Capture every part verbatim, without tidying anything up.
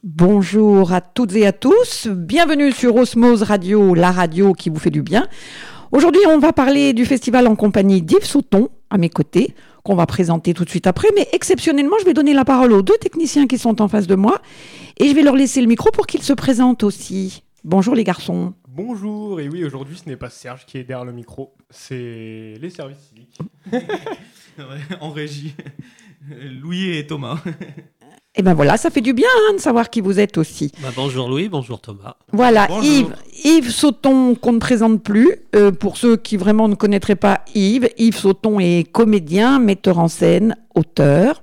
Bonjour à toutes et à tous, bienvenue sur Osmose Radio, la radio qui vous fait du bien. Aujourd'hui, on va parler du festival en compagnie d'Yves Sauton, à mes côtés, qu'on va présenter tout de suite après. Mais exceptionnellement, je vais donner la parole aux deux techniciens qui sont en face de moi et je vais leur laisser le micro pour qu'ils se présentent aussi. Bonjour les garçons. Bonjour, et oui, aujourd'hui ce n'est pas Serge qui est derrière le micro, c'est les services civiques. En régie, Louis et Thomas. Et ben voilà, ça fait du bien hein, de savoir qui vous êtes aussi. Bah bonjour Louis, bonjour Thomas. Voilà, Bonjour. Yves, Yves Sauton qu'on ne présente plus. Euh, pour ceux qui vraiment ne connaîtraient pas Yves, Yves Sauton est comédien, metteur en scène, auteur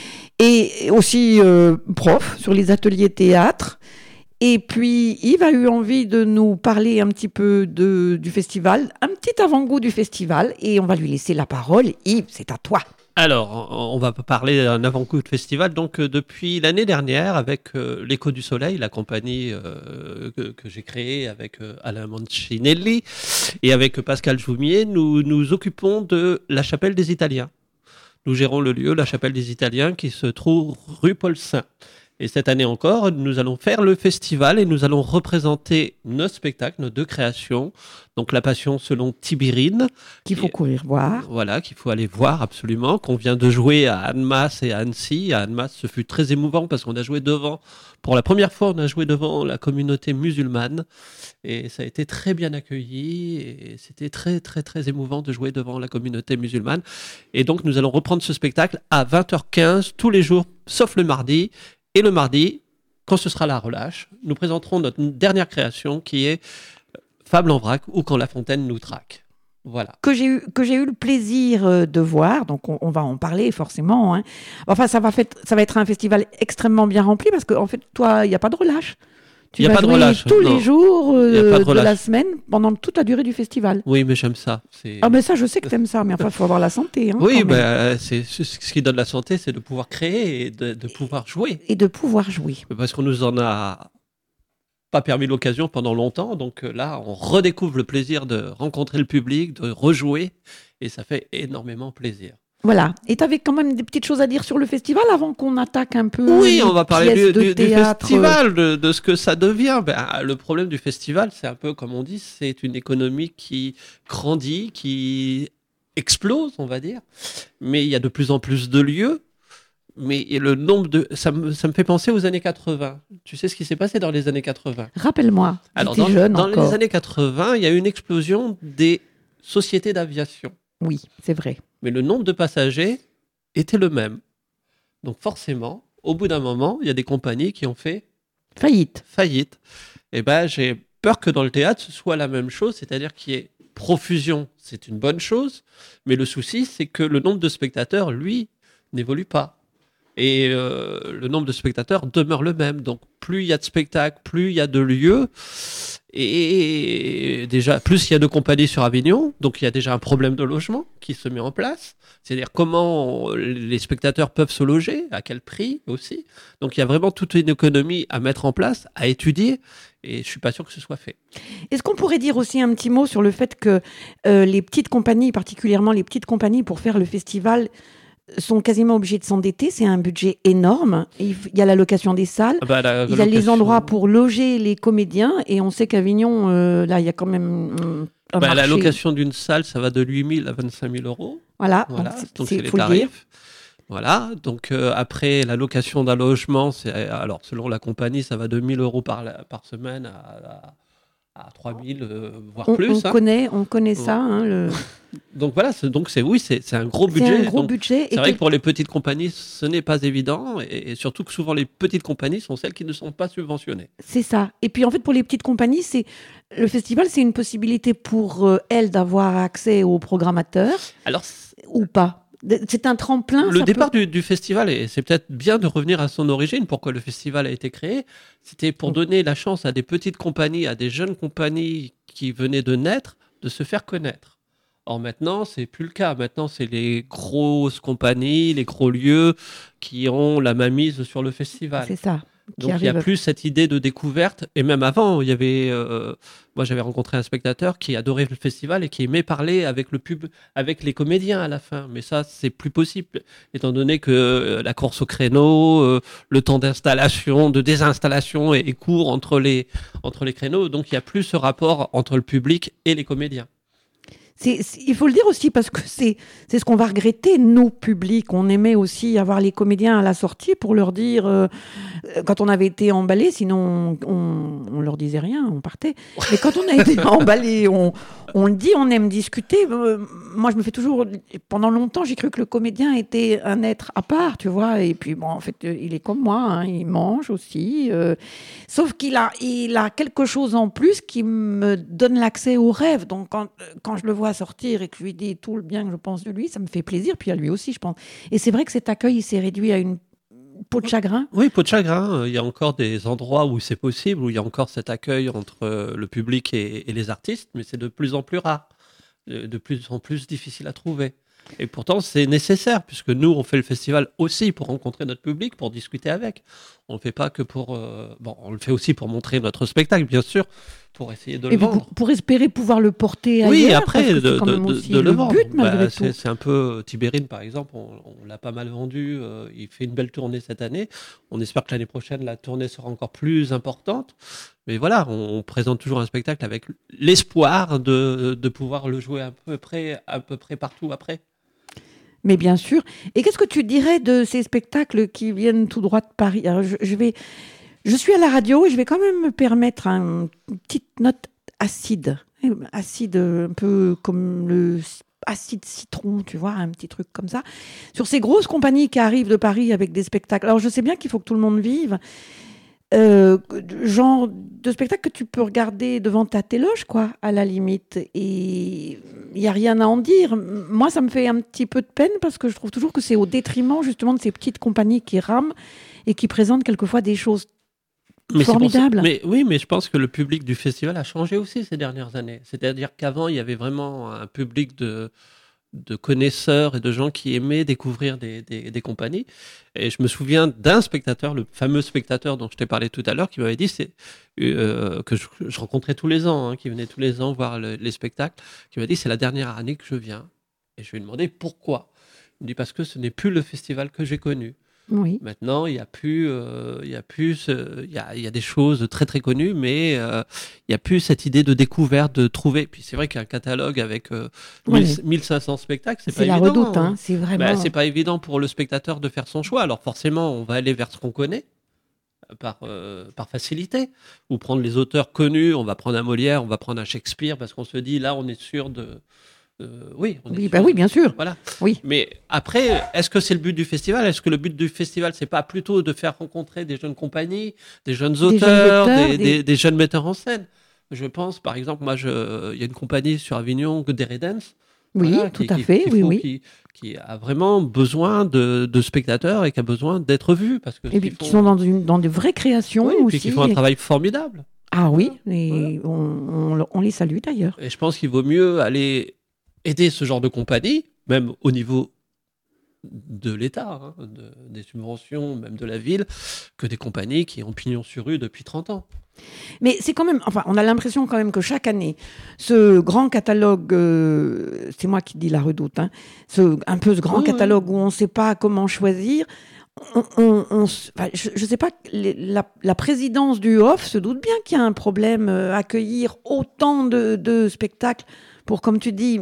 et aussi euh, prof sur les ateliers théâtre. Et puis Yves a eu envie de nous parler un petit peu de, du festival, un petit avant-goût du festival et on va lui laisser la parole. Yves, c'est à toi. Alors, on va parler d'un avant-goût de festival. Donc, euh, depuis l'année dernière, avec euh, l'Écho du Soleil, la compagnie euh, que, que j'ai créée avec euh, Alain Mancinelli et avec Pascal Joumier, nous nous occupons de la Chapelle des Italiens. Nous gérons le lieu, la Chapelle des Italiens, qui se trouve rue Paul-Saint. Et cette année encore, nous allons faire le festival et nous allons représenter nos spectacles, nos deux créations. Donc La Passion selon Tibérine. Qu'il faut courir voir. Voilà, qu'il faut aller voir absolument, qu'on vient de jouer à Annemasse et à Annecy. À Annemasse, ce fut très émouvant parce qu'on a joué devant, pour la première fois, on a joué devant la communauté musulmane. Et ça a été très bien accueilli et c'était très, très, très émouvant de jouer devant la communauté musulmane. Et donc, nous allons reprendre ce spectacle à vingt heures quinze tous les jours, sauf le mardi. Et le mardi, quand ce sera la relâche, nous présenterons notre dernière création qui est Fable en vrac ou Quand la fontaine nous traque. Voilà. Que j'ai eu, que j'ai eu le plaisir de voir, donc on, on va en parler forcément. Hein. Enfin, ça va, fait, ça va être un festival extrêmement bien rempli parce qu'en en fait, toi, il n'y a pas de relâche. Tu y a vas pas de jouer relâche, tous non. les jours euh, de de la semaine pendant toute la durée du festival. Oui, mais j'aime ça. C'est... Ah ben ça, je sais que t'aimes ça, mais enfin, il faut avoir la santé. Hein, oui, quand même. ben, c'est, c'est ce qui donne la santé, c'est de pouvoir créer et de, de pouvoir jouer. Et de pouvoir jouer. Parce qu'on nous en a pas permis l'occasion pendant longtemps, donc là, on redécouvre le plaisir de rencontrer le public, de rejouer, et ça fait énormément plaisir. Voilà. Et tu avais quand même des petites choses à dire sur le festival avant qu'on attaque un peu. Oui, on va parler du, de du, du théâtre. festival, de, de ce que ça devient. Ben, le problème du festival, c'est un peu comme on dit, c'est une économie qui grandit, qui explose, on va dire. Mais il y a de plus en plus de lieux. Mais le nombre de... Ça me, ça me fait penser aux années quatre-vingts. Tu sais ce qui s'est passé dans les années quatre-vingts? Rappelle-moi, Alors, j'étais dans, jeune dans encore. les années quatre-vingts, il y a eu une explosion des sociétés d'aviation. Oui, c'est vrai. Mais le nombre de passagers était le même. Donc forcément, au bout d'un moment, il y a des compagnies qui ont fait Faillite. faillite. Et ben, j'ai peur que dans le théâtre, ce soit la même chose, c'est-à-dire qu'il y ait profusion, c'est une bonne chose, mais le souci, c'est que le nombre de spectateurs, lui, n'évolue pas. Et euh, le nombre de spectateurs demeure le même. Donc, plus il y a de spectacles, plus il y a de lieux. Et déjà, plus il y a de compagnies sur Avignon. Donc, il y a déjà un problème de logement qui se met en place. C'est-à-dire comment les spectateurs peuvent se loger, à quel prix aussi. Donc, il y a vraiment toute une économie à mettre en place, à étudier. Et je ne suis pas sûr que ce soit fait. Est-ce qu'on pourrait dire aussi un petit mot sur le fait que euh, les petites compagnies, particulièrement les petites compagnies, pour faire le festival, sont quasiment obligés de s'endetter, c'est un budget énorme. Il y a la location des salles, Ah bah, la il y a les location- endroits pour loger les comédiens, et on sait qu'Avignon, euh, là, il y a quand même euh, un Bah, marché. la location d'une salle, ça va de huit mille à vingt-cinq mille euros. Voilà, Voilà, donc c'est, donc c'est- c'est les faut le dire. tarifs. Voilà, donc euh, après la location d'un logement, c'est alors selon la compagnie, ça va de mille euros par, la- par semaine à, à, à trois mille, euh, voire On, plus. on hein. connaît, on connaît ça. Hein, le... Donc voilà, c'est, donc c'est oui, c'est, c'est un gros budget. C'est un gros donc, budget. c'est et vrai quel- que pour les petites compagnies, ce n'est pas évident, et, et surtout que souvent les petites compagnies sont celles qui ne sont pas subventionnées. C'est ça. Et puis en fait, pour les petites compagnies, c'est le festival, c'est une possibilité pour euh, elles d'avoir accès aux programmateurs Alors ou pas. De- C'est un tremplin. le ça départ peut- du, du festival, et c'est peut-être bien de revenir à son origine, pourquoi le festival a été créé, c'était pour donner la chance à des petites compagnies, à des jeunes compagnies qui venaient de naître, de se faire connaître. Or maintenant, c'est plus le cas. Maintenant, c'est les grosses compagnies, les gros lieux qui ont la mainmise sur le festival. C'est ça. qui Donc il y a arrive. plus cette idée de découverte. Et même avant, il y avait, euh, moi j'avais rencontré un spectateur qui adorait le festival et qui aimait parler avec le pub, avec les comédiens à la fin. Mais ça, c'est plus possible, étant donné que euh, la course au créneau, euh, le temps d'installation, de désinstallation est, est court entre les entre les créneaux. Donc il y a plus ce rapport entre le public et les comédiens. C'est, c'est- il faut le dire aussi parce que c'est, c'est ce qu'on va regretter, nos publics. On aimait aussi avoir les comédiens à la sortie pour leur dire, euh, euh, quand on avait été emballés, sinon on, on, on leur disait rien, on partait. Mais quand on a été emballés, on, on le dit, on aime discuter. Euh, moi, je me fais toujours, pendant longtemps, j'ai cru que le comédien était un être à part, tu vois. Et puis, bon, en fait, euh, il est comme moi, hein, il mange aussi. euh, Sauf qu'il a, il a quelque chose en plus qui me donne l'accès au rêve. Donc, quand, quand je le vois sortir et que je lui dis tout le bien que je pense de lui, ça me fait plaisir. Puis à lui aussi, je pense. Et c'est vrai que cet accueil, il s'est réduit à une peau de chagrin. Oui, peau de chagrin. Il y a encore des endroits où c'est possible, où il y a encore cet accueil entre euh, le public et, et les artistes, mais c'est de plus en plus rare, de, de plus en plus difficile à trouver. Et pourtant, c'est nécessaire, puisque nous, on fait le festival aussi pour rencontrer notre public, pour discuter avec. On ne le fait pas que pour... euh, Bon, on le fait aussi pour montrer notre spectacle, bien sûr, pour essayer de le Et puis vendre. pour, pour espérer pouvoir le porter ailleurs. Oui, après, parce que de, c'est quand de- même de- aussi de le le vendre. but, malgré Bah, tout. c'est, c'est un peu Tibérine, par exemple, on, on l'a pas mal vendu. euh, il fait une belle tournée cette année. On espère que l'année prochaine, la tournée sera encore plus importante. Mais voilà, on, on présente toujours un spectacle avec l'espoir de, de pouvoir le jouer à peu près, à peu près partout après. Mais bien sûr. Et qu'est-ce que tu dirais de ces spectacles qui viennent tout droit de Paris? Alors, je, je vais, je suis à la radio et je vais quand même me permettre un- une petite note acide. Acide, un peu comme le c- acide citron, tu vois, un petit truc comme ça. Sur ces grosses compagnies qui arrivent de Paris avec des spectacles. Alors, je sais bien qu'il faut que tout le monde vive. Euh, genre de spectacle que tu peux regarder devant ta téloge, quoi, à la limite. Et il n'y a rien à en dire. Moi, ça me fait un petit peu de peine parce que je trouve toujours que c'est au détriment, justement, de ces petites compagnies qui rament et qui présentent quelquefois des choses Mais c'est pour ça- formidables. mais oui, mais je pense que le public du festival a changé aussi ces dernières années. C'est-à-dire qu'avant, il y avait vraiment un public de, de connaisseurs et de gens qui aimaient découvrir des, des, des compagnies. Et je me souviens d'un spectateur, le fameux spectateur dont je t'ai parlé tout à l'heure, qui m'avait dit c'est, euh, que je, je rencontrais tous les ans, hein, qui venait tous les ans voir le- les spectacles, qui m'a dit c'est la dernière année que je viens. Et je lui ai demandé pourquoi. Il me dit parce que ce n'est plus le festival que j'ai connu. Oui. Maintenant, il y a plus, euh, il y a plus, ce- il y a, il y a des choses très très connues, mais euh, il y a plus cette idée de découverte, de trouver. Puis c'est vrai qu'un catalogue avec euh, Ouais. mille- mille cinq cents spectacles, c'est, C'est pas la évident. redoute, hein. C'est vraiment. Bah, c'est pas évident pour le spectateur de faire son choix. Alors forcément, on va aller vers ce qu'on connaît euh, par euh, par facilité, ou prendre les auteurs connus. On va prendre un Molière, on va prendre un Shakespeare, parce qu'on se dit là, on est sûr de, euh, oui, on est Oui, sûr bah oui, bien sûr. voilà. Oui. Mais après, est-ce que c'est le but du festival? Est-ce que le but du festival, c'est pas plutôt de faire rencontrer des jeunes compagnies, des jeunes jeunes auteurs, auteurs, des, des- des- des jeunes metteurs en scène? Je pense, par exemple, moi, je- il y a une compagnie sur Avignon, Derry Dance, Oui, voilà, tout qui- à qui- fait. qui oui, faut- oui. Qui, qui a vraiment besoin de, de spectateurs et qui a besoin d'être vu. Parce que Et ce puis qu'ils qui font- sont dans, une, dans de vraies créations Oui, et puis aussi. qui font un travail formidable. Ah oui, et on, on- on les salue d'ailleurs. Et je pense qu'il vaut mieux aller aider ce genre de compagnie, même au niveau de l'État, hein, de- des subventions, même de la ville, que des compagnies qui ont pignon sur rue depuis trente ans. Mais c'est quand même, enfin, on a l'impression quand même que chaque année, ce grand catalogue, euh, c'est moi qui dis la redoute, hein, ce, un peu ce grand Oui, oui. catalogue où on ne sait pas comment choisir, on, on- on s- enfin, je ne sais pas, les- la, la présidence du H O F se doute bien qu'il y a un problème, euh, accueillir autant de, de spectacles pour, comme tu dis,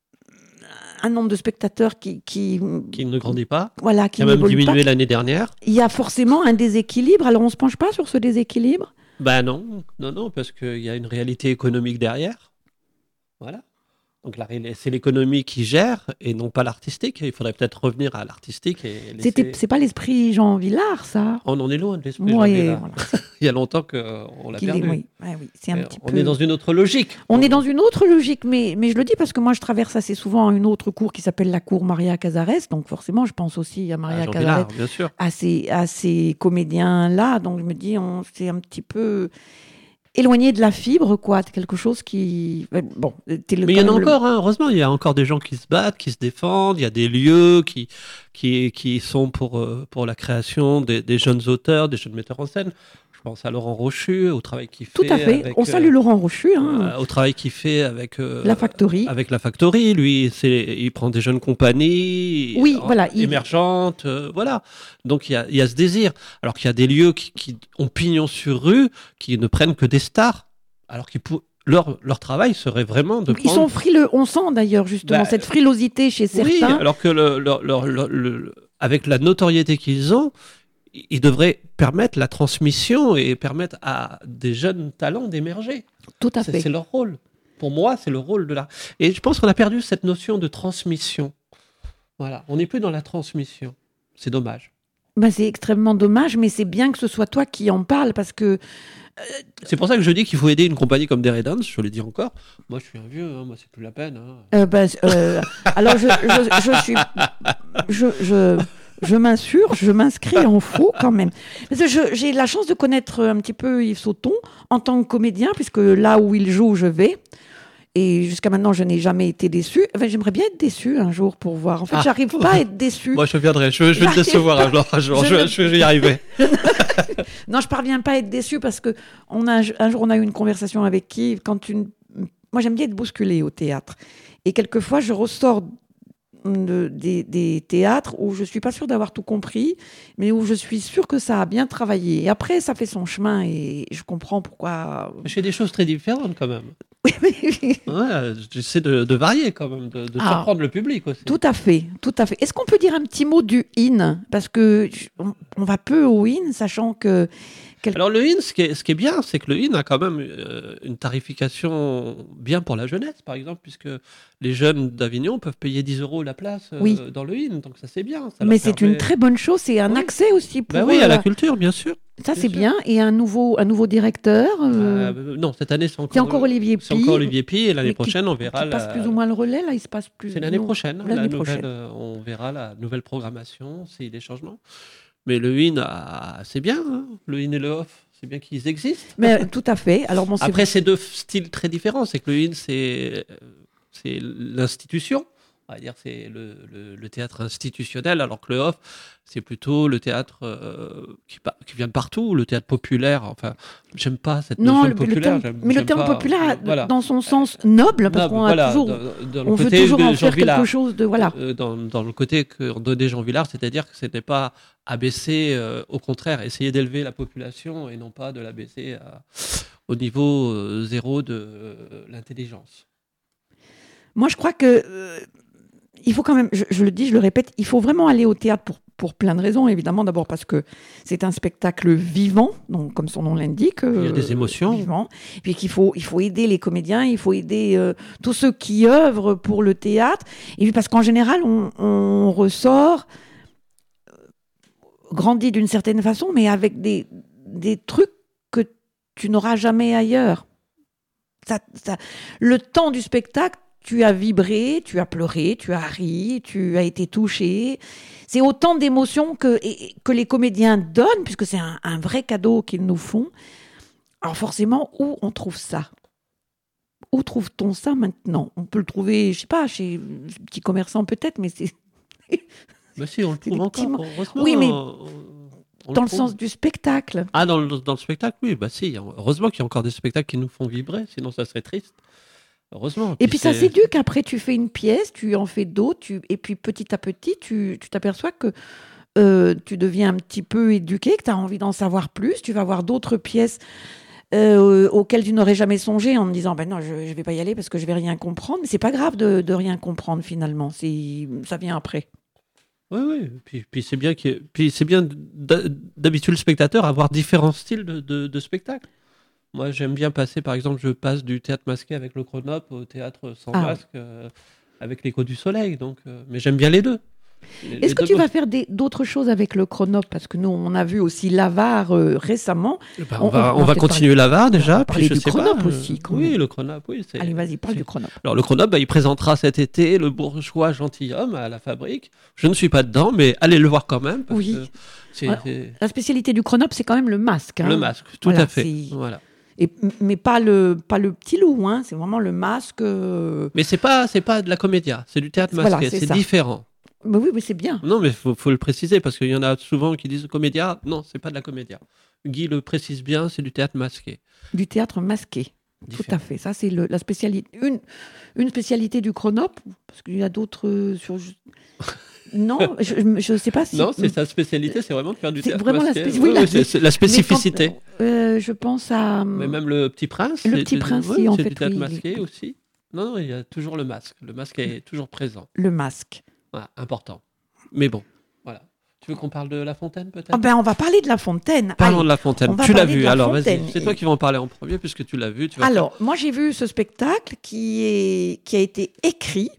un nombre de spectateurs qui, qui, Qui ne grandit pas, voilà, qui qui a même n'évoluent pas. diminué l'année dernière. Il y a forcément un déséquilibre. Alors on ne se penche pas sur ce déséquilibre? Ben non, non, non, parce qu'il y a une réalité économique derrière. Voilà. Donc la ré- c'est l'économie qui gère et non pas l'artistique. Il faudrait peut-être revenir à l'artistique et laisser... C'était, c'est pas l'esprit Jean Villard, ça? On en est loin de l'esprit. Ouais, Jean Villard. voilà. Il y a longtemps qu'on l'a Qu'il est- perdu. oui, ouais, oui, c'est un Et petit on peu... est dans une autre logique. On est dans une autre logique, mais, mais je le dis parce que moi, je traverse assez souvent une autre cour qui s'appelle la cour Maria Cazares. Donc forcément, je pense aussi à Ah, Maria Jean Cazares, Villard, bien sûr. à ces, à ces comédiens-là. Donc je me dis, on c'est un petit peu éloigné de la fibre, quoi. C'est quelque chose qui... Bon, t'es le- Mais il y en a quand même le- encore, hein, heureusement, il y a encore des gens qui se battent, qui se défendent, il y a des lieux qui, qui, qui sont pour, euh, pour la création des, des jeunes auteurs, des jeunes metteurs en scène. Je pense à Laurent Rochu, au travail qu'il fait. Tout à fait. Avec, On salue euh, Laurent Rochu. Hein. euh, au travail qu'il fait avec euh, La Factory. Avec la Factory, lui, c'est, il prend des jeunes compagnies, Oui, en- voilà, il- émergentes, euh, voilà. Donc il y a, il y a ce désir. Alors qu'il y a des lieux qui, qui ont pignon sur rue, qui ne prennent que des stars, alors qu'ils pou- leur leur travail serait vraiment de Ils prendre. sont frileux. On sent d'ailleurs justement Bah, cette frilosité chez Oui, certains. alors que le, leur- leur- leur- le- avec la notoriété qu'ils ont, ils devraient permettre la transmission et permettre à des jeunes talents d'émerger. Tout à C'est, fait. c'est leur rôle. Pour moi, c'est le rôle de l'art. Et je pense qu'on a perdu cette notion de transmission. Voilà, on n'est plus dans la transmission. C'est dommage. Ben, c'est extrêmement dommage, mais c'est bien que ce soit toi qui en parles parce que C'est pour ça que je dis qu'il faut aider une compagnie comme Dare Dance, je le dis encore. Moi, je suis un vieux, hein, moi, c'est plus la peine. hein. Euh, ben, euh, alors, je, je, je suis. Je, je, je m'insurge, je m'inscris en faux quand même. Parce que je- j'ai la chance de connaître un petit peu Yves Sauton en tant que comédien, puisque là où il joue, je vais. Et jusqu'à maintenant, je n'ai jamais été déçue. Enfin, j'aimerais bien être déçue un jour pour voir. En fait, Ah. j'arrive pas à être déçue. Moi, je viendrai, je, je vais te J'arrive décevoir pas. un jour, un jour. Je Je, ne- je vais y arriver. Non, je parviens pas à être déçue parce que on a, un jour, on a eu une conversation avec Yves. Quand une... Moi, j'aime bien être bousculée au théâtre. Et quelquefois, je ressors de- des, des théâtres où je suis pas sûre d'avoir tout compris, mais où je suis sûre que ça a bien travaillé. Et après, ça fait son chemin et je comprends pourquoi. Je fais des choses très différentes quand même. Oui, oui. Ouais, j'essaie de, de varier quand même, de, de Ah. surprendre le public aussi. Tout à fait, tout à fait. Est-ce qu'on peut dire un petit mot du in? Parce que je- on, on va peu au in, sachant que Alors le in, ce qui est, ce qui est bien, c'est que le in a quand même euh, une tarification bien pour la jeunesse, par exemple, puisque les jeunes d'Avignon peuvent payer dix euros la place euh, Oui. dans le in, donc ça c'est bien. ça leur mais c'est permet- une très bonne chose, c'est un Oui. accès aussi pour Bah oui, eux à la à- culture, bien sûr. Ça, bien c'est sûr. bien. Et un nouveau, un nouveau directeur. euh, Euh, non, cette année c'est encore, c'est encore Olivier c'est Pi. encore Olivier Pi, et l'année mais qui- prochaine on verra. Qui passe la- plus ou moins le relais, là, il se passe plus. C'est l'année non. prochaine, l'année la prochaine. nouvelle, euh, on verra la nouvelle programmation, s'il y a des changements. Mais le in, ah, c'est bien, hein, le in et le off, c'est bien qu'ils existent. Mais euh, tout à fait. Alors, bon, c'est Après, c'est deux styles très différents. C'est que le in, c'est, c'est l'institution. On va dire c'est le, le, le théâtre institutionnel, alors que le off, c'est plutôt le théâtre euh, qui, pa- qui vient de partout, le théâtre populaire. Enfin, j'aime pas cette non, notion le, de le populaire. terme, j'aime- mais le j'aime terme pas. populaire, Voilà. dans son sens noble, parce Non, qu'on a voilà, toujours, dans, dans le on veut côté toujours de en Jean faire Villard. quelque chose de voilà. Euh, dans, dans le côté que donnait Jean Villard, c'est-à-dire que ce n'était pas abaisser, euh, au contraire, essayer d'élever la population et non pas de l'abaisser à- au niveau euh, zéro de euh, l'intelligence. Moi, je crois que euh, il faut quand même, je, je le dis, je le répète, il faut vraiment aller au théâtre pour, pour plein de raisons. Évidemment, d'abord parce que c'est un spectacle vivant, donc comme son nom l'indique. Il y a euh, des émotions. Vivant. Et puis qu'il faut, il faut aider les comédiens, il faut aider euh, tous ceux qui œuvrent pour le théâtre. Et puis parce qu'en général, on, on ressort euh, grandi d'une certaine façon, mais avec des, des trucs que tu n'auras jamais ailleurs. Ça, ça, le temps du spectacle, tu as vibré, tu as pleuré, tu as ri, tu as été touché. C'est autant d'émotions que, et- que les comédiens donnent, puisque c'est un, un vrai cadeau qu'ils nous font. Alors forcément, où on trouve ça? Où trouve-t-on ça maintenant? On peut le trouver, je sais pas, chez les petits commerçants peut-être, mais c'est Mais si, on le trouve des petits encore. mots. Heureusement, Oui, mais on- on dans le trouve. sens du spectacle. Ah, dans le, dans le spectacle, oui, bah si. Heureusement qu'il y a encore des spectacles qui nous font vibrer, sinon ça serait triste. Heureusement. Et puis ça c'est- s'éduque. Après, tu fais une pièce, tu en fais d'autres, tu... et puis petit à petit, tu tu t'aperçois que euh, tu deviens un petit peu éduqué, que tu as envie d'en savoir plus. Tu vas voir d'autres pièces euh, auxquelles tu n'aurais jamais songé en te disant ben non, je ne vais pas y aller parce que je vais rien comprendre. Mais c'est pas grave de, de rien comprendre finalement. C'est, ça vient après. Oui, oui. Puis, puis c'est bien, qu'il y ait- puis c'est bien d'a- d'habituer le spectateur à avoir différents styles de, de, de spectacle. Moi, j'aime bien passer, par exemple, je passe du théâtre masqué avec le chronope au théâtre sans Ah. masque euh, avec l'écho du soleil. Donc, euh, mais j'aime bien les deux. Les- Est-ce les que deux tu boss- vas faire des- d'autres choses avec le chronope? Parce que nous, on a vu aussi l'avare euh, récemment. Bah, on- on, va, on on va va peut-être continuer l'avare déjà. va parler Puis je du sais chronope pas, euh, aussi, quand Oui, même. le chronope, oui. c'est- Allez, vas-y, parle c'est- du chronope. Alors, le chronope, bah, il présentera cet été le bourgeois gentilhomme à la fabrique. Je ne suis pas dedans, mais allez le voir quand même. Parce Oui. que c'est, Ouais. c'est La spécialité du chronope, c'est quand même le masque. hein. le masque, tout Voilà, à fait. c'est- Voilà. Et, mais pas le, pas le petit loup, hein, c'est vraiment le masque. euh, Mais c'est pas, c'est pas de la comédia, c'est du théâtre masqué, Voilà, c'est c'est ça. différent. Mais oui, mais c'est bien. Non, mais il faut, faut le préciser parce qu'il y en a souvent qui disent comédia. Non, c'est pas de la comédia. Guy le précise bien, c'est du théâtre masqué. Du théâtre masqué. Différent. Tout à fait. Ça, c'est le, la spécialité. Une, une spécialité du Chronope, parce qu'il y a d'autres euh, sur. Non, je ne sais pas si. Non, c'est sa spécialité, c'est vraiment de faire du C'est théâtre vraiment la masqué. spéci- Oui, oui, la- oui, c'est, c'est la spécificité. Mais quand, euh, je pense à. Mais même le Petit Prince. Le c'est- Petit c'est- Prince, ouais, si, en c'est fait, du théâtre oui, masqué les- aussi. Non, non, il y a toujours le masque. Le masque est toujours présent. Le masque. Voilà, important. Mais bon, voilà. Tu veux qu'on parle de La Fontaine, peut-être? Ah ben, on va parler de La Fontaine. Parlons Allez. de La Fontaine. on va Tu l'as parler de vu, La alors vas-y. Fontaine. C'est toi qui vas en parler en premier puisque tu l'as vu. Tu vas Alors, moi, j'ai vu ce spectacle qui, est, qui a été écrit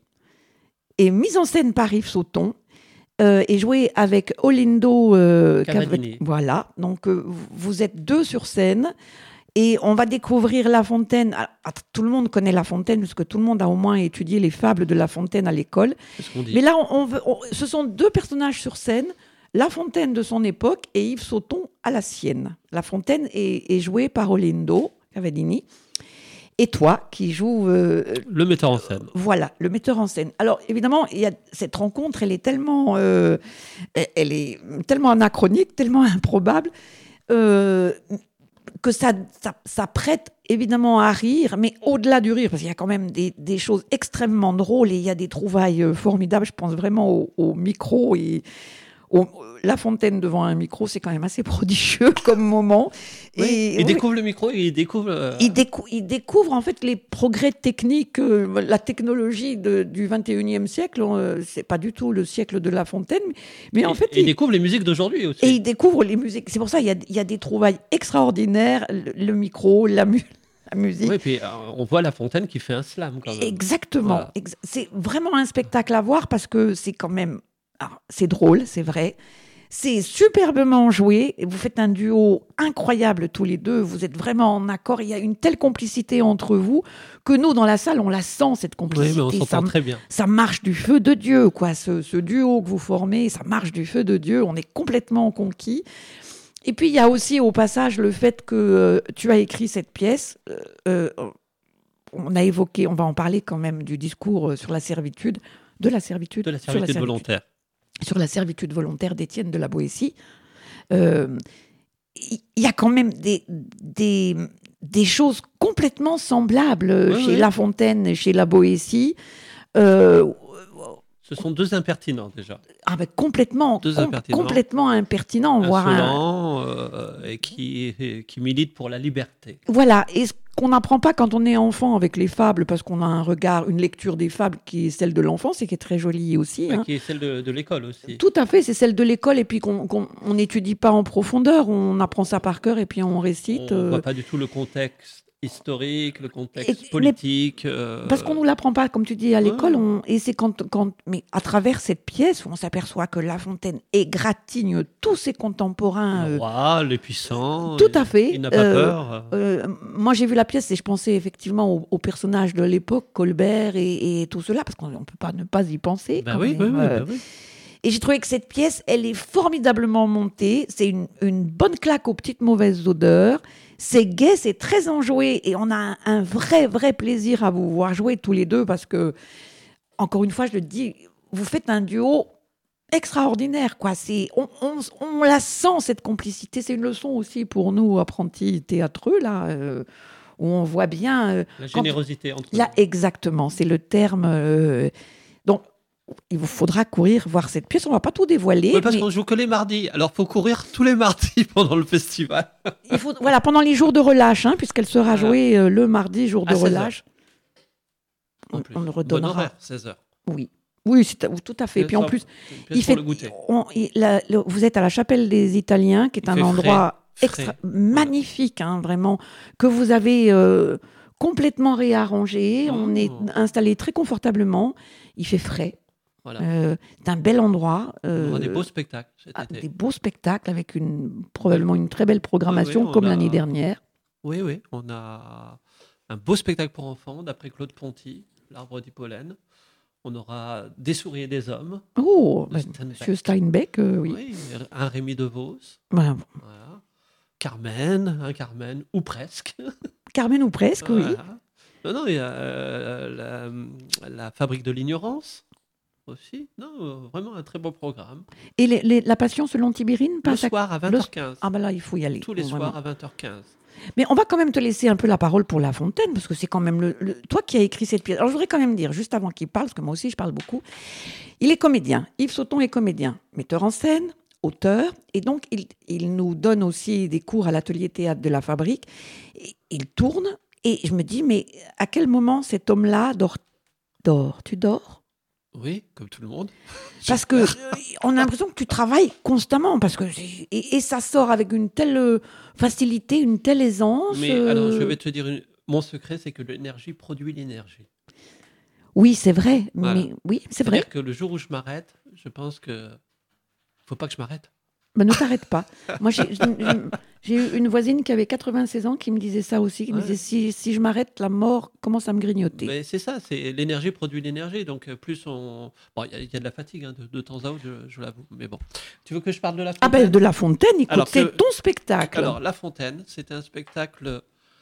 et mis en scène par Yves Sauton euh, et joué avec Olindo euh, Cavadini. Cav- Voilà, donc euh, vous êtes deux sur scène et on va découvrir La Fontaine. Ah, ah, tout le monde connaît La Fontaine parce que tout le monde a au moins étudié les fables de La Fontaine à l'école. faire- c'est ce qu'on dit. Mais là, on, on veut, on- ce sont deux personnages sur scène, La Fontaine de son époque et Yves Sauton à la sienne. La Fontaine est, est jouée par Olindo Cavadini. Et toi, qui joues, euh, Le metteur en scène. voilà, le metteur en scène. Alors, évidemment, il y a, cette rencontre, elle est tellement, euh, elle- elle est tellement anachronique, tellement improbable, euh, que ça, ça, ça prête évidemment à rire, mais au-delà du rire, parce qu'il y a quand même des, des choses extrêmement drôles et il y a des trouvailles euh, formidables. Je pense vraiment au, au micro et au- La Fontaine devant un micro, c'est quand même assez prodigieux comme moment. Oui, Et, il oui, découvre le micro et il découvre. euh, il, décou- il découvre en fait les progrès techniques, euh, la technologie de- du vingt et unième siècle. Euh, c'est pas du tout le siècle de La Fontaine, mais, mais en et- fait, et il il, découvre les musiques d'aujourd'hui aussi. et il découvre les musiques. C'est pour ça il y a, il y a des trouvailles extraordinaires, le, le micro, la, mu- la musique. Oui, puis euh, on voit La Fontaine qui fait un slam quand même. Exactement. Voilà. Ex- C'est vraiment un spectacle à voir parce que c'est quand même, alors, c'est drôle, c'est vrai. C'est superbement joué. Et vous faites un duo incroyable tous les deux. Vous êtes vraiment en accord. Il y a une telle complicité entre vous que nous, dans la salle, on la sent, cette Oui, complicité. mais on ça, s'entend très bien. ça marche du feu de Dieu, quoi. Ce, ce duo que vous formez, ça marche du feu de Dieu. On est complètement conquis. Et puis, il y a aussi au passage le fait que euh, tu as écrit cette pièce. Euh, euh, on a évoqué, on va en parler quand même du discours euh, sur la servitude, de la servitude, De la sur servitude volontaire. sur la servitude volontaire d'Étienne de la Boétie. Euh, Il y a quand même des, des, des choses complètement semblables Oui, chez oui. La Fontaine et chez la Boétie. Euh, Ce sont deux impertinents déjà. ah ben complètement, Deux com- impertinents. complètement impertinent, voire un- Insolents euh, et qui, et qui militent pour la liberté. Voilà, et ce qu'on n'apprend pas quand on est enfant avec les fables, parce qu'on a un regard, une lecture des fables qui est celle de l'enfance et qui est très jolie aussi. Ouais, hein. qui est celle de, de l'école aussi. Tout à fait, c'est celle de l'école et puis qu'on qu'on- on n'étudie pas en profondeur, on apprend ça par cœur et puis on récite. On ne euh, voit pas du tout le contexte historique, le contexte Et- mais- politique. euh, Parce qu'on nous l'apprend pas, comme tu dis, à l'école. Ouais. on- Et c'est quand, quand, mais à travers cette pièce où on s'aperçoit que La Fontaine égratigne tous ses contemporains. le euh, roi, les puissants. tout il- à fait. Il n'a pas Euh, peur. euh, moi, j'ai vu la pièce et je pensais effectivement aux, aux personnages de l'époque, Colbert et, et tout cela, parce qu'on ne peut pas ne pas y penser. Bah quand oui, même. oui, oui, Euh, bah oui. Et j'ai trouvé que cette pièce, elle est formidablement montée. C'est une, une bonne claque aux petites mauvaises odeurs. C'est gai, c'est très enjoué et on a un, un vrai, vrai plaisir à vous voir jouer tous les deux parce que, encore une fois, je le dis, vous faites un duo extraordinaire, quoi. C'est, on, on, on la sent, cette complicité. C'est une leçon aussi pour nous, apprentis théâtreux, là, euh, où on voit bien... euh, La quand- générosité entre Là, nous. exactement, c'est le terme. euh, donc, il vous faudra courir voir cette pièce. On va pas tout dévoiler. Oui, parce mais qu'on joue que les mardis. Alors, faut courir tous les mardis pendant le festival. il faut, voilà, pendant les jours de relâche, hein, puisqu'elle sera Voilà. jouée euh, le mardi, jour À de seize heures. relâche. En On, plus. on le Bon redonnera. horaire, seize heures. Oui, oui, c'est tout à fait. Et puis en Ça, plus, c'est une pièce il pour fait. le goûter. on- il- la- le- vous êtes à la chapelle des Italiens, qui est Il un fait endroit frais, extra, frais. magnifique, hein, vraiment, que vous avez euh, complètement réarrangé. On est Oh. installé très confortablement. Il fait frais. Voilà. Euh, c'est un bel endroit. On euh, aura des beaux spectacles cet ah, été. des beaux spectacles avec une, probablement une très belle programmation Oui, oui, on comme a- l'année dernière. Oui, oui. On a un beau spectacle pour enfants d'après Claude Ponty, L'Arbre d'Hippolène. On aura Des souris et des hommes. Oh, de bah, Steinbeck. Monsieur Steinbeck, euh, oui. Oui, un Rémi DeVos. Bah, Voilà. Carmen, un Carmen, ou presque. Carmen ou presque, oui. Voilà. Non, non, il y a euh, la, la fabrique de l'ignorance. aussi. Non, euh, vraiment un très beau programme. Et les- les- la Passion selon Tibérine passe Le à- soir à vingt heures quinze. Ah ben là, il faut y aller. Tous les Bon, soirs vraiment. à vingt heures quinze. Mais on va quand même te laisser un peu la parole pour La Fontaine, parce que c'est quand même le, le- toi qui as écrit cette pièce. Alors je voudrais quand même dire, juste avant qu'il parle, parce que moi aussi je parle beaucoup, il est comédien. Yves Sauton est comédien, metteur en scène, auteur, et donc il, il nous donne aussi des cours à l'atelier théâtre de la Fabrique. Et il tourne, et je me dis, mais à quel moment cet homme-là dort, dort Tu dors Oui, comme tout le monde. Parce que euh, on a l'impression que tu travailles constamment, parce que c'est- et, et ça sort avec une telle euh, facilité, une telle aisance. Mais euh, alors, je vais te dire, une- mon secret, c'est que l'énergie produit l'énergie. Oui, c'est vrai. Voilà. Mais oui, c'est vrai. C'est-à-dire que le jour où je m'arrête, je pense que faut pas que je m'arrête. Ben, ne t'arrête pas. Moi, j'ai j'ai- j'ai eu une voisine qui avait quatre-vingt-seize ans qui me disait ça aussi. Qui me Ouais. disait si, si je m'arrête, la mort commence à me grignoter. Mais c'est ça, c'est l'énergie produit l'énergie. Donc euh, plus on, bon, il y, a- il y a de la fatigue hein, de, de temps à autre, je, je l'avoue. Mais bon, tu veux que je parle de la Ah Fontaine? ben de La Fontaine, écoute, Alors c'est que- ton spectacle. Alors La Fontaine, c'est un spectacle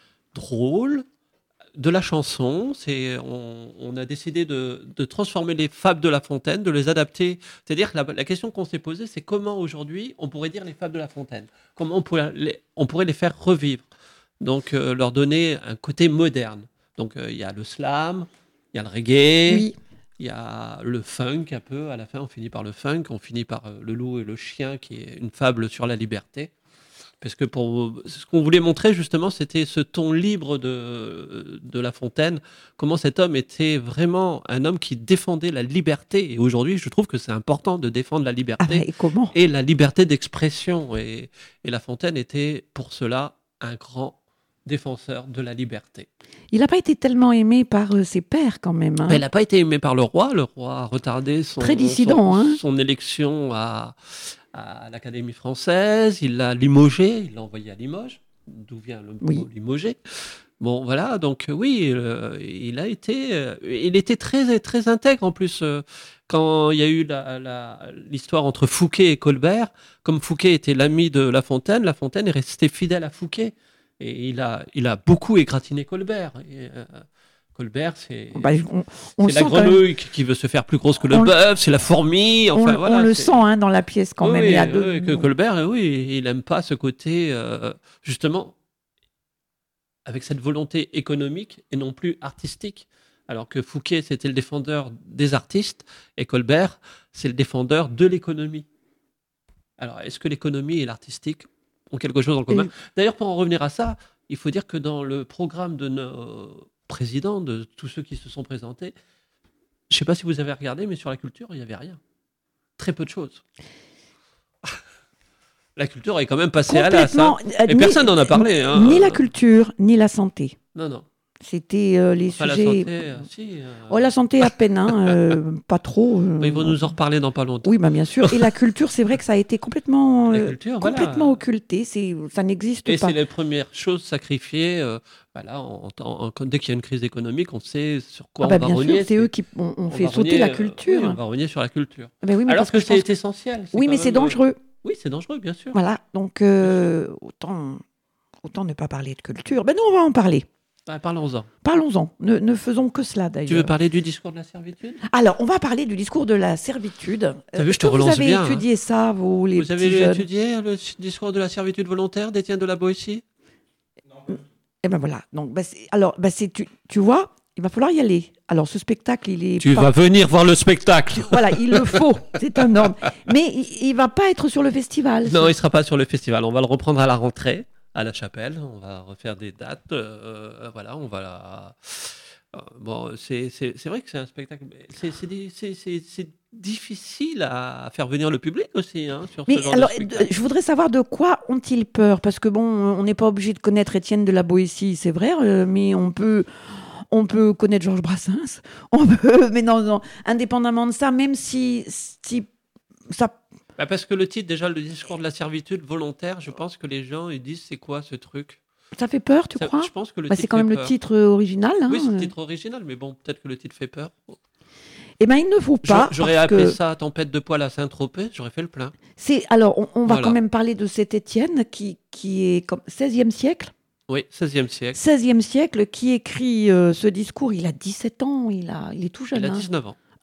drôle, de la chanson. C'est on, on a décidé de, de transformer les fables de La Fontaine, de les adapter. C'est-à-dire que la, la question qu'on s'est posée, c'est comment aujourd'hui on pourrait dire les fables de La Fontaine. Comment on pourrait les, on pourrait les faire revivre. Donc euh, leur donner un côté moderne. Donc euh, il y a le slam, il y a le reggae. Oui. Il y a le funk un peu, à la fin on finit par le funk, on finit par euh, le loup et le chien qui est une fable sur la liberté. Parce que pour ce qu'on voulait montrer justement, c'était ce ton libre de, de La Fontaine, comment cet homme était vraiment un homme qui défendait la liberté. Et aujourd'hui, je trouve que c'est important de défendre la Ah liberté ben, et comment et la liberté d'expression. Et, et La Fontaine était pour cela un grand défenseur de la liberté. Il n'a pas été tellement aimé par euh, ses pairs quand même. hein. Mais il n'a pas été aimé par le roi. Le roi a retardé son, Très dissident, son, hein. son élection à, à l'Académie française. Il l'a limogé, il l'a envoyé à Limoges, d'où vient le Oui. mot limogé. Bon, voilà, donc euh, oui, euh, il a été, euh, il était très, très intègre en plus. euh, quand il y a eu la- la- l'histoire entre Fouquet et Colbert, comme Fouquet était l'ami de La Fontaine, La Fontaine est resté fidèle à Fouquet. Et il a, il a beaucoup égratigné Colbert. Et, euh, Colbert, c'est Bah, on on le c'est sent la quand même. grenouille qui qui veut se faire plus grosse que le On le- bœuf, c'est la fourmi. On, Enfin, on voilà, le c'est- sent hein, dans la pièce quand Oui, même. oui, Il y a oui, deux- oui, que Colbert, euh, oui, il n'aime pas ce côté, euh, justement, avec cette volonté économique et non plus artistique. Alors que Fouquet, c'était le défendeur des artistes, et Colbert, c'est le défendeur de l'économie. Alors, est-ce que l'économie et l'artistique ont quelque chose en commun? Et- D'ailleurs, pour en revenir à ça, il faut dire que dans le programme de nos présidents, de tous ceux qui se sont présentés, je ne sais pas si vous avez regardé, mais sur la culture, il n'y avait rien. Très peu de choses. La culture est quand même passée à l'as. hein. Complètement. euh, Et ni- personne n'en a parlé. Hein. Ni la culture, ni la santé. Non, non. C'était euh, les Enfin, la sujets. santé, euh, si. euh, Oh, la santé à peine, hein, euh, pas trop. euh. bah, ils vont nous en reparler dans pas longtemps. Oui, bah, bien sûr. Et la culture, c'est vrai que ça a été complètement, La euh, culture, voilà. complètement occulté. C'est, ça n'existe Et pas. c'est les premières choses sacrifiées. euh, voilà, en- en- en- dès qu'il y a une crise économique, on sait sur quoi Ah bah, on va bien rogner. sûr, c'est eux qui ont, ont on fait va sauter rogner, la euh, culture. oui, on va rogner sur la culture. Ah bah oui, mais Alors parce que je pense c'est essentiel. c'est Oui, quand mais c'est même, euh, dangereux. Oui, c'est dangereux, bien sûr. Voilà, donc euh, autant, autant ne pas parler de culture. Ben nous, on va en parler. Ah, parlons-en. Parlons-en. Ne, ne faisons que cela, d'ailleurs. Tu veux parler du discours de la servitude? Alors, on va parler du discours de la servitude. T'as vu, je Est-ce te que relance Vous avez bien, hein. étudié ça, vous, les Vous avez petits jeunes étudié le discours de la servitude volontaire d'Étienne de la Boétie? Eh ben voilà. Donc, ben, c'est- alors, ben, c'est, tu, tu vois, il va falloir y aller. Alors, ce spectacle, il est Tu pas- vas venir voir le spectacle. Voilà, il le faut. C'est un ordre. Mais il, il va pas être sur le festival. Non, il sera pas sur le festival. On va le reprendre à la rentrée, à la chapelle. On va refaire des dates. euh, voilà, on va la... euh, Bon, c'est c'est- c'est vrai que c'est un spectacle. mais C'est c'est di- c'est- c'est- c'est difficile à faire venir le public aussi hein, sur Mais ce genre alors, de spectacle. euh, je voudrais savoir de quoi ont-ils peur? Parce que bon, on n'est pas obligé de connaître Étienne de la Boétie, c'est vrai, euh, mais on peut, on peut connaître Georges Brassens. On peut, mais non, non, indépendamment de ça, même si, si ça, Bah, parce que le titre, déjà, le discours de la servitude volontaire, je pense que les gens ils disent c'est quoi ce truc? ça fait peur, tu Ça- crois? Je pense que le Bah, titre c'est quand fait même le peur. titre euh, original. Hein. Oui, c'est le titre original, mais bon, peut-être que le titre fait peur. Eh ben, il ne faut pas. J'aurais parce appelé que ça Tempête de poil à Saint-Tropez, j'aurais fait le plein. c'est, alors, on, on va Voilà. quand même parler de cet Étienne qui, qui est comme seizième siècle. Oui, seizième siècle. seizième siècle, qui écrit euh, ce discours. Il a dix-sept ans, il, a, il est tout jeune. Il a hein. dix-neuf ans.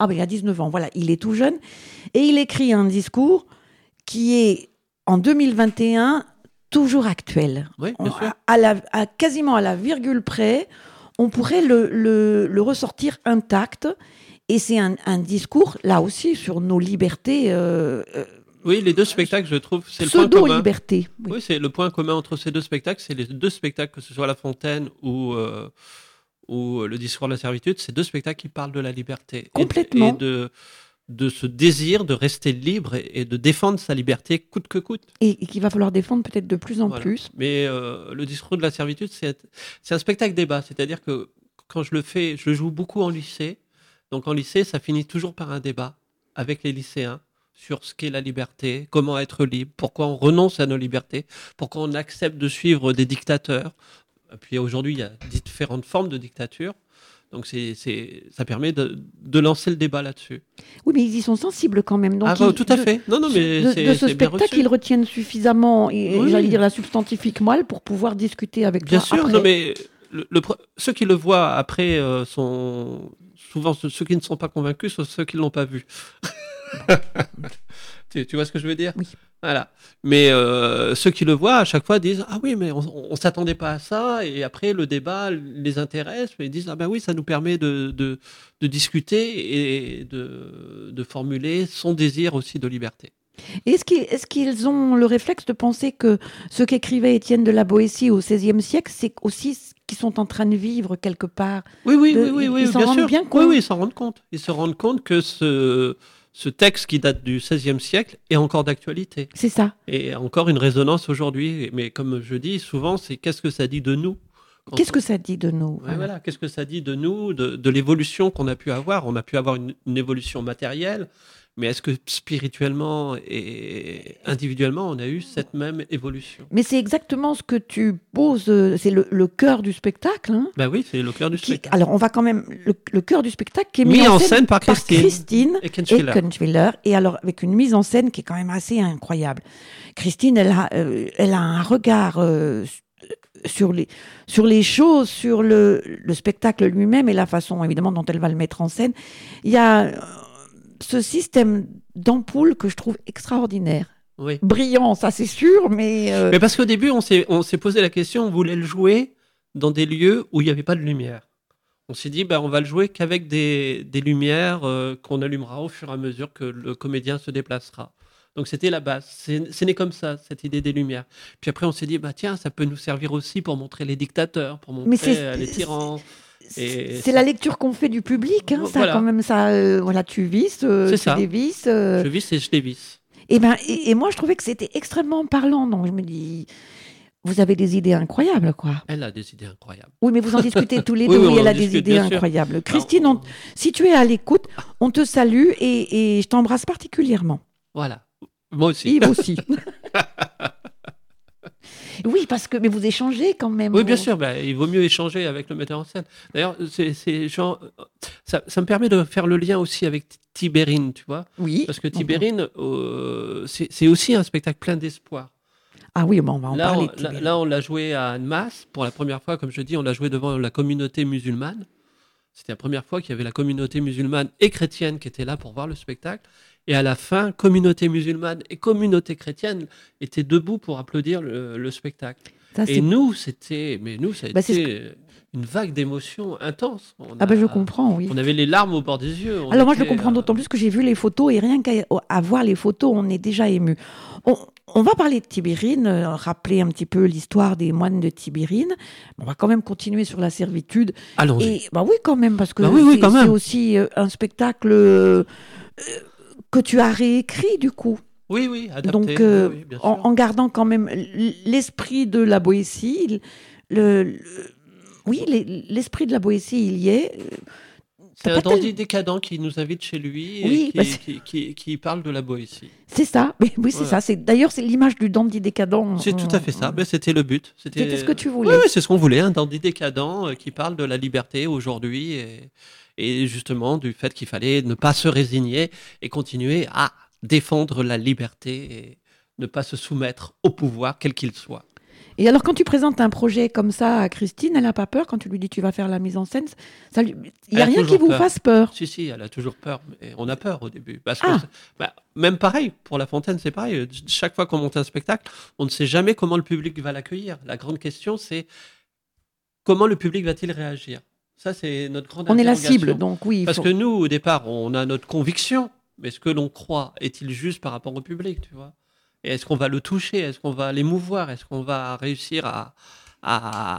Ah ben, il a dix-neuf ans, voilà, il est tout jeune. Et il écrit un discours qui est, en deux mille vingt et un, toujours actuel. Oui, bien On- sûr. à la, à, quasiment à la virgule près, on pourrait le, le, le ressortir intact. Et c'est un, un discours, là aussi, sur nos libertés, euh, euh, Oui, les deux spectacles, je trouve, c'est le point commun. pseudo-libertés. Oui. Oui, c'est le point commun entre ces deux spectacles. C'est les deux spectacles, que ce soit La Fontaine ou, euh, ou Le Discours de la Servitude, c'est deux spectacles qui parlent de la liberté. Et- Complètement. Et, de, de ce désir de rester libre et, et de défendre sa liberté coûte que coûte. Et, et qu'il va falloir défendre peut-être de plus en Voilà. plus. Mais euh, Le Discours de la Servitude, c'est c'est un spectacle débat. C'est-à-dire que quand je le fais, je le joue beaucoup en lycée. Donc en lycée, ça finit toujours par un débat avec les lycéens sur ce qu'est la liberté, comment être libre, pourquoi on renonce à nos libertés, pourquoi on accepte de suivre des dictateurs. Et puis aujourd'hui, il y a différentes formes de dictature. Donc c'est, c'est, ça permet de, de lancer le débat là-dessus. Oui, mais ils y sont sensibles quand même. Donc ah, bah, ils- tout à de- fait. Non, non, mais de, c'est, de ce c'est bien spectacle, reçu. ils retiennent suffisamment, et, Oui. j'allais dire, la substantifique moelle pour pouvoir discuter avec Bien toi sûr, après. non, mais le, le pre- ceux qui le voient après euh, sont souvent ceux, ceux qui ne sont pas convaincus, sont ceux qui ne l'ont pas vu. tu, tu vois ce que je veux dire? Oui. Voilà. Mais euh, ceux qui le voient à chaque fois disent ah oui, mais on, on s'attendait pas à ça. Et après le débat les intéresse, mais ils disent ah ben oui, ça nous permet de, de, de discuter et de, de formuler son désir aussi de liberté. Est-ce qu'ils, est-ce qu'ils ont le réflexe de penser que ce qu'écrivait Étienne de la Boétie au seizième siècle, c'est aussi ce qu'ils sont en train de vivre quelque part? Oui, oui, De- oui, oui, ils- oui, ils s'en bien rendent sûr. bien compte. Oui, oui, ils s'en rendent compte. Ils se rendent compte que ce, ce texte qui date du seizième siècle est encore d'actualité C'est ça. et a encore une résonance aujourd'hui. Mais comme je dis souvent, c'est qu'est-ce que ça dit de nous? Quand Qu'est-ce on- que ça dit de nous? Ouais, Voilà. voilà. Qu'est-ce que ça dit de nous, de, de l'évolution qu'on a pu avoir? On a pu avoir une, une évolution matérielle, mais est-ce que spirituellement et individuellement, on a eu cette même évolution? Mais c'est exactement ce que tu poses, euh, c'est le, le cœur du spectacle. Hein, Ben oui, c'est le cœur du qui- spectacle. alors, on va quand même. Le, le cœur du spectacle qui est Mis en scène par Christine Christine Et Kenschwiller. Eckenschwiller, et alors avec une mise en scène qui est quand même assez incroyable. Christine, elle a, euh, elle a un regard euh, sur les, sur les choses, sur le, le spectacle lui-même et la façon évidemment dont elle va le mettre en scène. Il y a euh, ce système d'ampoule que je trouve extraordinaire. Oui. Brillant, ça c'est sûr, mais... euh, Mais parce qu'au début, on s'est, on s'est posé la question, on voulait le jouer dans des lieux où il n'y avait pas de lumière. On s'est dit, bah, on va le jouer qu'avec des, des lumières euh, qu'on allumera au fur et à mesure que le comédien se déplacera. Donc c'était la base. C'est, c'est né comme ça, cette idée des lumières. Puis après, on s'est dit, bah, tiens, ça peut nous servir aussi pour montrer les dictateurs, pour montrer Mais c'est- euh, les tyrans. Et c'est la lecture qu'on fait du public, hein, ça Voilà. quand même, ça, euh, voilà, tu visses, euh, C'est tu ça. dévisses. euh, Je vis et je les vis. et, ben, et, et moi, je trouvais que c'était extrêmement parlant, donc je me dis, vous avez des idées incroyables, quoi. Elle a des idées incroyables. Oui, mais vous en discutez tous les Oui, deux, oui, oui, on elle en a des discute, idées bien sûr. incroyables. Christine, Alors, on- si tu es à l'écoute, on te salue et, et je t'embrasse particulièrement. Voilà. Moi aussi. Yves aussi. Oui, parce que, mais vous échangez quand même. Oui, bien vous- sûr, bah, il vaut mieux échanger avec le metteur en scène. D'ailleurs, c'est, c'est genre, ça, ça me permet de faire le lien aussi avec Tibérine, tu vois. Oui. Parce que Tibérine, euh, c'est, c'est aussi un spectacle plein d'espoir. Ah oui, bon, on va en Là parler. on, de là, Tibérine. là, on l'a joué à Annemasse pour la première fois, comme je dis, on l'a joué devant la communauté musulmane. C'était la première fois qu'il y avait la communauté musulmane et chrétienne qui était là pour voir le spectacle. Et à la fin, communauté musulmane et communauté chrétienne étaient debout pour applaudir le, le spectacle. Ça, Et c'est- nous, c'était, mais nous, ça a Bah, c'est ce été une vague d'émotions intense. On Ah ben, je a- comprends, oui. On avait les larmes au bord des yeux. On Alors moi, je le était, comprends euh, d'autant plus que j'ai vu les photos et rien qu'à à voir les photos, on est déjà ému. On, on va parler de Tibérine, euh, rappeler un petit peu l'histoire des moines de Tibérine. On va quand même continuer sur la servitude. Allons-y. Et bah oui, quand même, parce que Bah oui, oui, c'est quand même. c'est aussi euh, un spectacle euh, euh, que tu as réécrit du coup. Oui, oui, adapté. Donc, euh, oui, oui, bien en, sûr. en gardant quand même l- l'esprit de la Boétie, le, le- oui, les- l'esprit de la Boétie, il y est. C'est t'as un pas tel- dandy décadent qui nous invite chez lui et Oui, qui, bah, c'est- qui, qui- qui parle de la Boétie. C'est ça, mais oui, c'est Voilà. ça. C'est d'ailleurs c'est l'image du dandy décadent. C'est tout à fait ça. Ben, c'était le but. C'était, C'était ce que tu voulais. Oui, oui, c'est ce qu'on voulait, un dandy décadent euh, qui parle de la liberté aujourd'hui et, et justement du fait qu'il fallait ne pas se résigner et continuer à défendre la liberté et ne pas se soumettre au pouvoir, quel qu'il soit. Et alors, quand tu présentes un projet comme ça à Christine, elle n'a pas peur quand tu lui dis tu vas faire la mise en scène ça lui... Il n'y a Elle a rien qui toujours vous peur. fasse peur. Si, si, elle a toujours peur. Mais on a peur au début. Parce que Ah. c'est- bah, même pareil, pour La Fontaine, c'est pareil. Chaque fois qu'on monte un spectacle, on ne sait jamais comment le public va l'accueillir. La grande question, c'est comment le public va-t-il réagir? Ça, c'est notre grande On est la interrogation. cible, donc oui. il Parce faut- que nous, au départ, on a notre conviction. Mais ce que l'on croit est-il juste par rapport au public, tu vois? Et est-ce qu'on va le toucher? Est-ce qu'on va l'émouvoir? Est-ce qu'on va réussir à, à,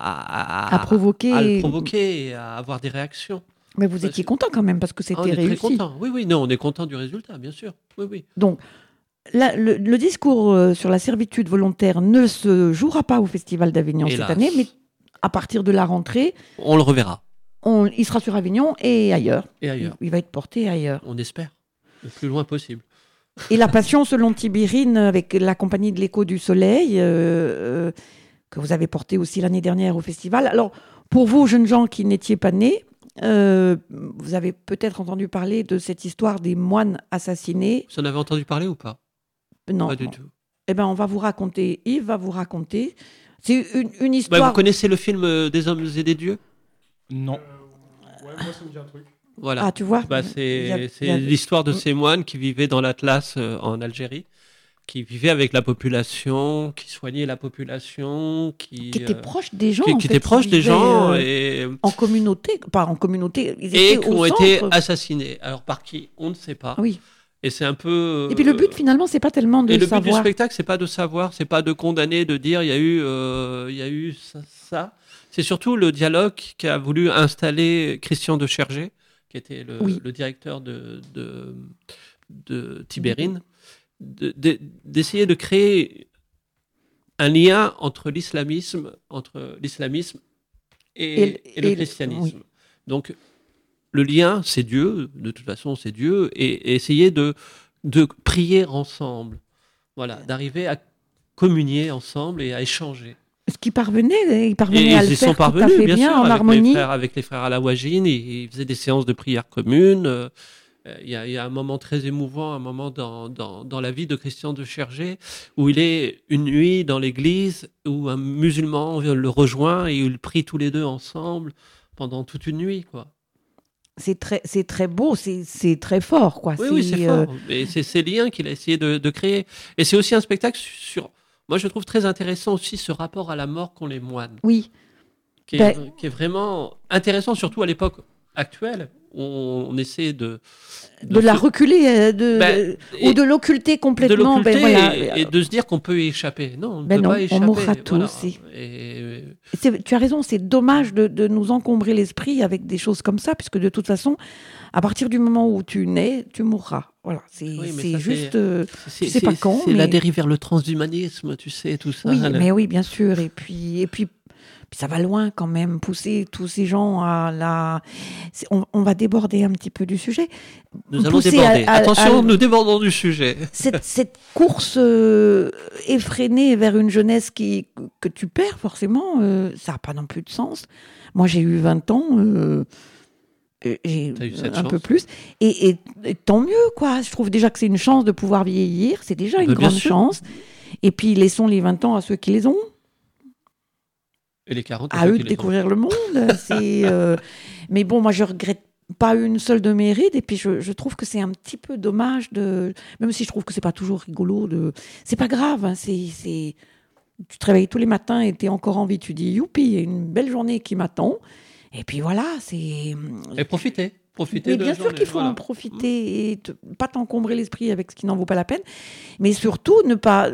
à, à provoquer. à le provoquer et à avoir des réactions? Mais vous Parce étiez que- content quand même parce que Ah, on c'était est très réussi. content. Oui, oui, non, on est content du résultat, bien sûr. Oui, oui. Donc, la- le, le discours euh, sur la servitude volontaire ne se jouera pas au Festival d'Avignon cette Hélas. année, mais à partir de la rentrée, On le reverra. on, il sera sur Avignon et ailleurs. Et ailleurs. Il, il va être porté ailleurs. On espère. Le plus loin possible. Et la Passion selon Tibérine avec la compagnie de l'Écho du Soleil, euh, euh, que vous avez porté aussi l'année dernière au festival. Alors, pour vous, jeunes gens qui n'étiez pas nés, euh, vous avez peut-être entendu parler de cette histoire des moines assassinés. Vous en avez entendu parler ou pas? Non. Pas du tout. Eh ben, on va vous raconter, Yves va vous raconter. C'est une, une Bah, histoire. vous connaissez le film euh, Des hommes et des dieux? Non. Euh, ouais, moi, ça me dit un truc. Voilà. Ah, tu vois Bah, il y c'est a- c'est il y a- l'histoire de Mm. ces moines qui vivaient dans l'Atlas euh, en Algérie, qui vivaient avec la population, qui soignaient la population, qui, qui étaient euh, proches des gens. qui, en qui fait, étaient proches des vivaient, gens euh, et, En communauté, pas en communauté, ils et étaient qui au ont centre. été assassinés. Alors par qui? On ne sait pas. Oui. Et c'est un peu. Et puis le but finalement, c'est pas tellement de Et le but du savoir. spectacle, c'est pas de savoir, c'est pas de condamner, de dire il y a eu, euh, il y a eu ça. ça. C'est surtout le dialogue qu'a voulu installer Christian de Chergé, qui était le, Oui. le directeur de, de, de Tibérine, de- de- d'essayer de créer un lien entre l'islamisme, entre l'islamisme et, Et le- et le et le- christianisme. oui. Donc le lien, c'est Dieu, de toute façon, c'est Dieu, et, et essayer de, de prier ensemble. Voilà, d'arriver à communier ensemble et à échanger. Ce qui parvenait, ils Et parvenaient à ils le y faire sont tout à parvenus, fait bien, bien, sûr, en avec harmonie. les frères, avec les frères Alawajine, ils, ils faisaient des séances de prière communes. euh, Il y, a, il y a un moment très émouvant, un moment dans, dans, dans la vie de Christian de Chergé, où il est une nuit dans l'église, où un musulman le rejoint et ils prient tous les deux ensemble pendant toute une nuit, quoi. C'est très, c'est très beau, c'est, c'est très fort, quoi. Oui, oui, c'est euh, fort. Et c'est ces liens qu'il a essayé de, de créer. Et c'est aussi un spectacle sur. Moi, je trouve très intéressant aussi ce rapport à la mort qu'ont les moines, Oui, qui est, Ben- qui est vraiment intéressant, surtout à l'époque actuelle, où on, on essaie de. de, la se- reculer, euh, de, Ben, de- et- ou de l'occulter de complètement. l'occulter ben voilà. et, et de se dire qu'on peut y échapper. Non, on ne Ben peut non, pas on y échapper. mourra voilà. tous, et- Et- C'est- tu as raison, c'est dommage de, de nous encombrer l'esprit avec des choses comme ça, puisque de toute façon, à partir du moment où tu nais, tu mourras. Voilà, c'est, Oui, mais c'est ça, juste. c'est- euh, C'est Je sais pas quand, C'est la mais- dérive vers le transhumanisme, tu sais, tout ça. oui, là. mais oui, bien sûr. Et puis, et puis, puis ça va loin quand même, pousser tous ces gens à la. c'est- On, on va déborder un petit peu du sujet. Nous allons pousser déborder. à- à- Attention, à- nous débordons du sujet. Cette, cette course euh, effrénée vers une jeunesse qui, que tu perds forcément, euh, ça n'a pas non plus de sens. Moi, j'ai eu vingt ans, euh, euh, j'ai T'as eu cette un chance. peu plus. Et, et- et tant mieux, quoi. Je trouve déjà que c'est une chance de pouvoir vieillir. C'est déjà une Mais bien grande sûr. chance. Et puis, laissons les vingt ans à ceux qui les ont, Et les quarante, à ceux eux qui de les ont. découvrir le monde. C'est, euh, Mais bon, moi, je regrette pas une seule de mes rides. Et puis, je, je trouve que c'est un petit peu dommage de. Même si je trouve que c'est pas toujours rigolo. De... C'est pas grave. Hein, c'est, c'est... Tu te réveilles tous les matins et tu es encore en vie. Tu dis, youpi, il y a une belle journée qui m'attend. Et puis voilà, c'est. Et profitez. Profitez Mais de bien la sûr journée, qu'il faut voilà. en profiter et te- pas t'encombrer l'esprit avec ce qui n'en vaut pas la peine. Mais surtout, ne pas.